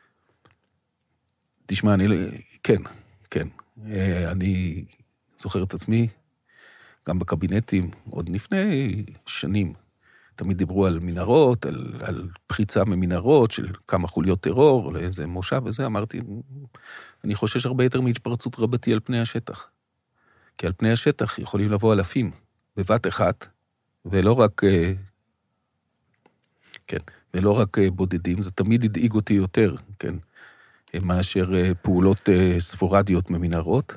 תשמע, כן. אני זוכר את עצמי, גם בקבינטים, עוד לפני שנים, תמיד דיברו על מנהרות, על פריצה ממנהרות, של כמה חוליות טרור, לאיזה מושב וזה, אמרתי, אני חושש הרבה יותר מהתפרצות רבתי על פני השטח. כי על פני השטח יכולים לבוא אלפים, בבת אחת, ולא רק בודדים, זה תמיד הדאיג אותי יותר, כן, מאשר פעולות ספורדיות ממנהרות.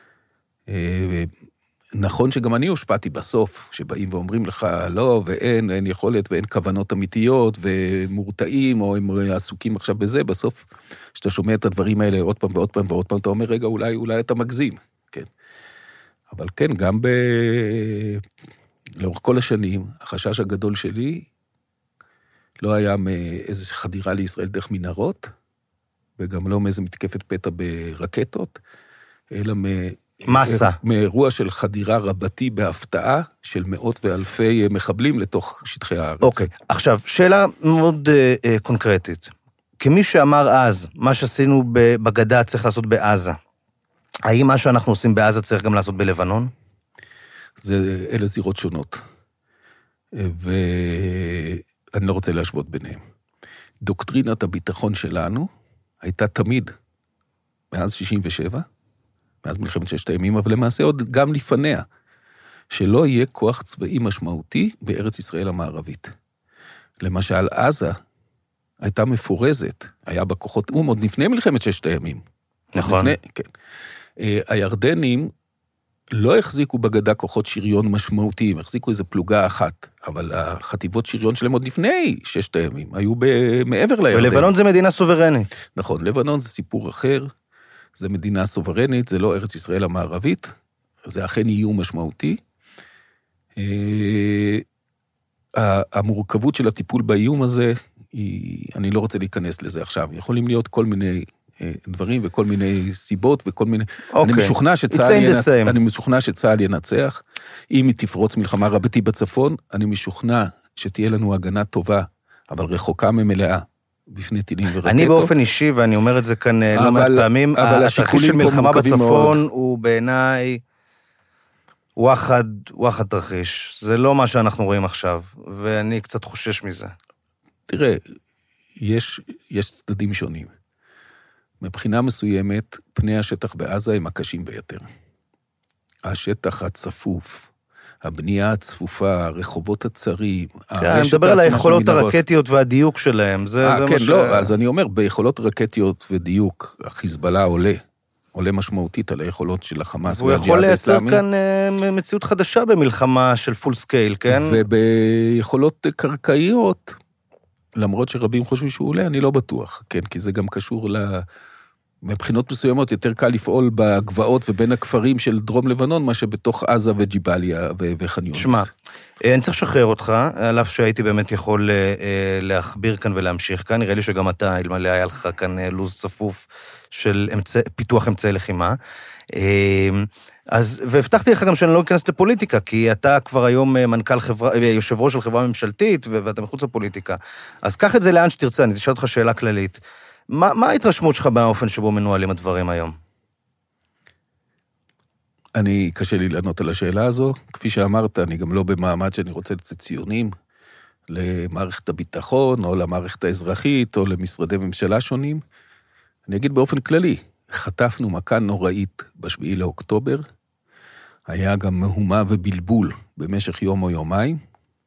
נכון שגם אני הושפעתי בסוף, שבאים ואומרים לך, לא, ואין יכולת, ואין כוונות אמיתיות, ומורתעים, או הם עסוקים עכשיו בזה, בסוף, כשאתה שומע את הדברים האלה עוד פעם ועוד פעם ועוד פעם, אתה אומר, רגע, אולי אתה מגזים, כן. אבל כן, גם לאורך כל השנים, החשש הגדול שלי, לא היה מאיזו חדירה לישראל דרך מנהרות, וגם לא מאיזו מתקפת פתע ברקטות, אלא מאירוע של חדירה רבתי בהפתעה, של מאות ואלפי מחבלים לתוך שטחי הארץ. אוקיי, עכשיו, שאלה מאוד קונקרטית. כמי שאמר אז, מה שעשינו בגדה צריך לעשות בעזה, האם מה שאנחנו עושים בעזה צריך גם לעשות בלבנון? אלה זירות שונות. ואני לא רוצה להשוות ביניהם. דוקטרינת הביטחון שלנו הייתה תמיד, מאז 67, מאז מלחמת ששת הימים, אבל למעשה עוד גם לפניה, שלא יהיה כוח צבאי משמעותי בארץ ישראל המערבית. למשל, עזה הייתה מפורזת, היה בכוחות אום עוד לפני מלחמת ששת הימים. נכון. כן. הירדנים לא החזיקו בגדה כוחות שריון משמעותיים, החזיקו איזו פלוגה אחת, אבל החטיבות שריון שלהם עוד לפני ששת הימים, היו מעבר לירדן. ולבנון זה מדינה סוברנית. נכון, לבנון זה סיפור אחר, זה מדינה סוברנית, זה לא ארץ ישראל המערבית, זה אכן איום משמעותי. המורכבות של הטיפול באיום הזה, אני לא רוצה להיכנס לזה עכשיו, יכולים להיות כל מיני דברים וכל מיני סיבות וכל מיני... אני משוכנע שצה"ל ינצח, אם היא תפרוץ מלחמה רבתי בצפון, אני משוכנע שתהיה לנו הגנה טובה, אבל רחוקה ממלאה, בפני טילים ורקטות. אני באופן אישי, ואני אומר את זה כאן לא מעט פעמים, התרחיש של מלחמה בצפון הוא בעיניי וואחד תרחיש. זה לא מה שאנחנו רואים עכשיו, ואני קצת חושש מזה. תראה, יש צדדים שונים. מבחינה מסוימת, פני השטח בעזה הם הקשים ביותר. השטח הצפוף, הבנייה הצפופה, הרחובות הצרים, אני מדבר על היכולות הרקטיות והדיוק שלהם. כן, לא, אז אני אומר, ביכולות רקטיות ודיוק, החיזבאללה עולה משמעותית על היכולות של החמאס והג'יהאד האסלאמי. הוא יכול לייצר כאן מציאות חדשה במלחמה של פול סקייל, כן? וביכולות קרקעיות, למרות שרבים חושבים שהוא עולה, אני לא בטוח, כן, כי זה גם קשור מבחינות מסוימות יותר קל לפעול בגבעות ובין הכפרים של דרום לבנון, מה שבתוך עזה וג'יבליה וח'אן יונס. שמע, אני צריך לשחרר אותך, על אף שהייתי באמת יכול להכביר כאן ולהמשיך כאן, נראה לי שגם אתה, אלמלא היה לך כאן לוז צפוף של פיתוח אמצעי לחימה. והבטחתי לך גם שאני לא אכנס לפוליטיקה, כי אתה כבר היום מנכ"ל חברה, יושב ראש של חברה ממשלתית, ואתה מחוץ לפוליטיקה. אז קח את זה לאן שתרצה, אני תשאל אותך שאלה כללית. מה ההתרשמות שלך באופן שבו מנוהלים הדברים היום? קשה לי לענות על השאלה הזו. כפי שאמרת, אני גם לא במעמד שאני רוצה לצאת ציונים למערכת הביטחון, או למערכת האזרחית, או למשרדי ממשלה שונים. אני אגיד באופן כללי, חטפנו מכה נוראית ב7 לאוקטובר, היה גם מהומה ובלבול במשך יום או יומיים,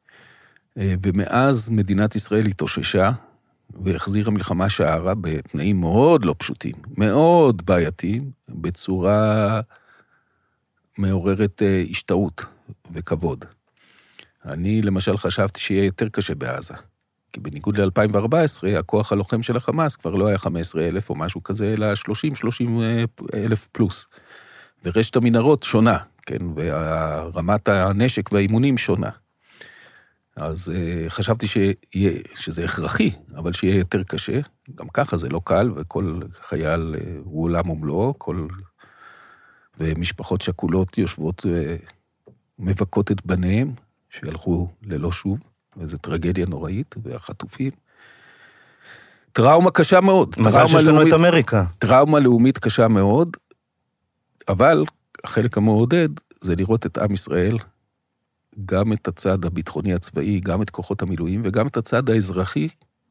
ומאז מדינת ישראל התאוששה, והחזירה מלחמה שערה בתנאים מאוד לא פשוטים, מאוד בעייתיים, בצורה מעוררת השתאות וכבוד. אני למשל חשבתי שיהיה יותר קשה בעזה, כי בניגוד ל-2014, הכוח הלוחם של החמאס כבר לא היה 15,000 או משהו כזה, אלא 30,000 פלוס. ורשת המנהרות שונה, כן, ורמת הנשק והאימונים שונה. אז חשבתי שזה הכרחי, אבל שיהיה יותר קשה. גם ככה זה לא קל, וכל חייל הוא עולם ומלואו, ומשפחות שכולות יושבות ומבכות את בניהם, שהלכו ללא שוב, וזו טרגדיה נוראית, והחטופים. טראומה קשה מאוד. מזל שיש לנו את אמריקה. טראומה לאומית קשה מאוד, אבל החלק המעודד זה לראות את עם ישראל, גם את הצד הביטחוני הצבאי, גם את כוחות המילואים, וגם את הצד האזרחי,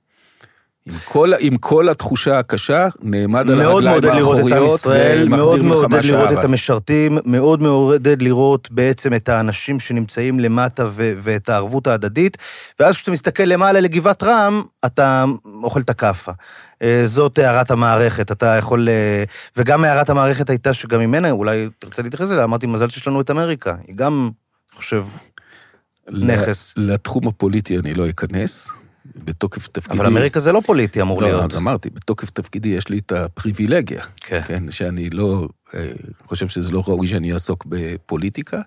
עם כל התחושה הקשה, נעמד על הרגליים האחוריות, מאוד מעודד לראות את המשרתים, מאוד מעודד לראות בעצם את האנשים שנמצאים למטה, ואת הערבות ההדדית, ואז כשאתה מסתכל למעלה לגבעת רם, אתה אוכל את הכאפה. זאת הערת המערכת, אתה יכול, וגם הערת המערכת הייתה שגם ממנה, אולי תרצה להתייחס אליה, אמרתי, מזל שיש לנו את אמריקה, היא גם, אני חושב, נכס. לתחום הפוליטי אני לא אכנס, בתוקף תפקידי... אבל אמריקה זה לא פוליטי, אמור להיות. לא, אז אמרתי, בתוקף תפקידי יש לי את הפריבילגיה, כן, שאני לא חושב שזה לא ראוי שאני אעסוק בפוליטיקה,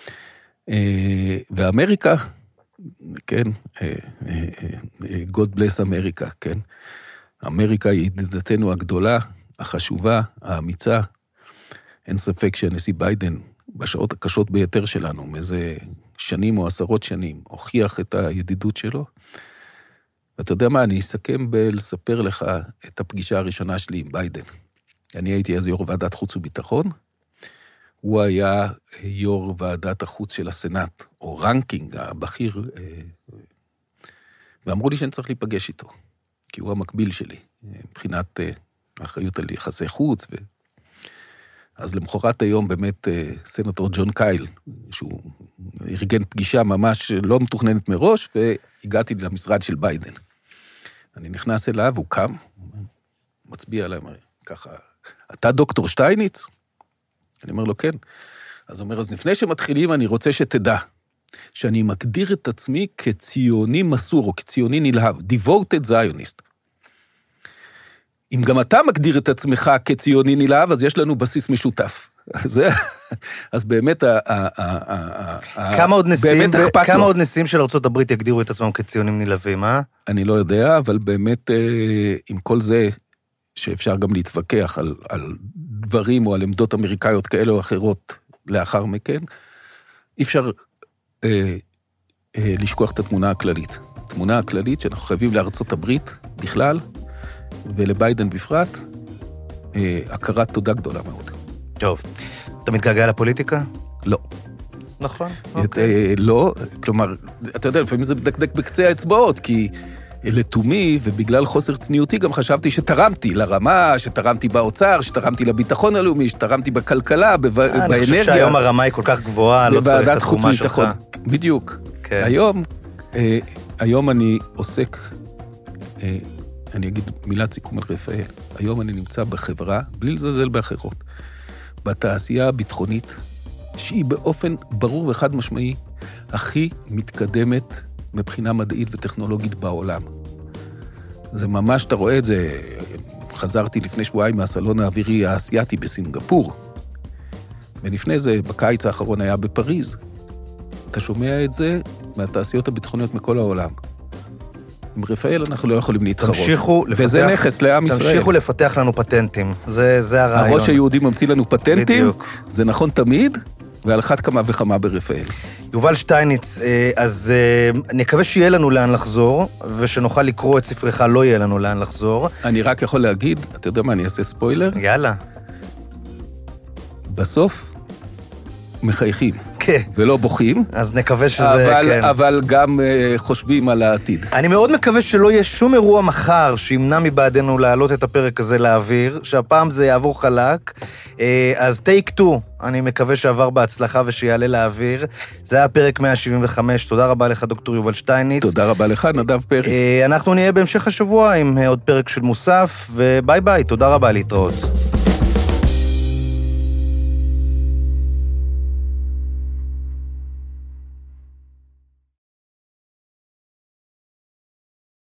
ואמריקה, כן, God bless אמריקה, כן, אמריקה היא ידידתנו הגדולה, החשובה, האמיצה, אין ספק שהנשיא ביידן, בשעות הקשות ביותר שלנו, מאיזה שנים או עשרות שנים, הוכיח את הידידות שלו, ואתה יודע מה, אני אסכם בלספר לך את הפגישה הראשונה שלי עם ביידן. אני הייתי אז יו"ר ועדת חוץ וביטחון, הוא היה יו"ר ועדת החוץ של הסנאט, או רנקינג הבכיר, ואמרו לי שאני צריך להיפגש איתו, כי הוא המקביל שלי, מבחינת האחריות על יחסי חוץ, אז למחרת היום באמת סנטור ג'ון קייל, שהוא ארגן פגישה ממש לא מתוכננת מראש, והגעתי למשרד של ביידן. אני נכנס אליו, הוא קם, מצביע עליי, ככה, אתה דוקטור שטייניץ? אני אומר לו, כן. אז הוא אומר, אז לפני שמתחילים, אני רוצה שתדע, שאני מגדיר את עצמי כציוני מסור, או כציוני נלהב, devoted Zionist. אם גם אתה מגדיר את עצמך כציוני נלהב, אז יש לנו בסיס משותף. אז באמת, כמה עוד נשיאים של ארצות הברית יגדירו את עצמם כציונים נלהבים, אה? אני לא יודע, אבל באמת, עם כל זה, שאפשר גם להתווכח על דברים או על עמדות אמריקאיות כאלה או אחרות לאחר מכן, אי אפשר לשכוח את התמונה הכללית. התמונה הכללית שאנחנו חייבים לארצות הברית בכלל, ולביידן בפרט, הכרת תודה גדולה מאוד. טוב, אתה מתגעגע לפוליטיקה? לא. נכון. לא, כלומר, אתה יודע, לפעמים זה מדקדק בקצה האצבעות, כי לתומי, ובגלל חוסר צניעותי, גם חשבתי שתרמתי לרמה, שתרמתי באוצר, שתרמתי לביטחון הלאומי, שתרמתי בכלכלה, באנרגיה. אני חושב שהיום הרמה היא כל כך גבוהה, לא צריך את התחומה שלך. בדיוק. היום אני עוסק, אני אגיד מילת סיכום על רפאל, היום אני נמצא בחברה, בלי לזלזל באחרות, בתעשייה הביטחונית, שהיא באופן ברור וחד משמעי, הכי מתקדמת מבחינה מדעית וטכנולוגית בעולם. זה ממש, אתה רואה את זה, חזרתי לפני שבועיים מהסלון האווירי האסייתי בסינגפור, ולפני זה, בקיץ האחרון היה בפריז. אתה שומע את זה מהתעשיות הביטחוניות מכל העולם. עם רפאל אנחנו לא יכולים להתחרות. וזה נכס לעם ישראל. תמשיכו לפתח לנו פטנטים, זה הרעיון. הראש היהודי ממציא לנו פטנטים, בדיוק. זה נכון תמיד, ועל אחת כמה וכמה ברפאל. יובל שטייניץ, אז נקווה שיהיה לנו לאן לחזור, ושנוכל לקרוא את ספרך לא יהיה לנו לאן לחזור. אני רק יכול להגיד, אתה יודע מה, אני אעשה ספוילר? יאללה. בסוף, מחייכים. כן. ולא בוכים. אז נקווה שזה, כן. אבל גם חושבים על העתיד. אני מאוד מקווה שלא יהיה שום אירוע מחר שימנע מבעדנו להעלות את הפרק הזה לאוויר, שהפעם זה יעבור חלק. אז טייק 2, אני מקווה שעבר בהצלחה ושיעלה לאוויר. זה היה פרק 175. תודה רבה לך, דוקטור יובל שטייניץ. תודה רבה לך, נדב פרי. אנחנו נהיה בהמשך השבוע עם עוד פרק של מוסף, וביי ביי, תודה רבה, להתראות.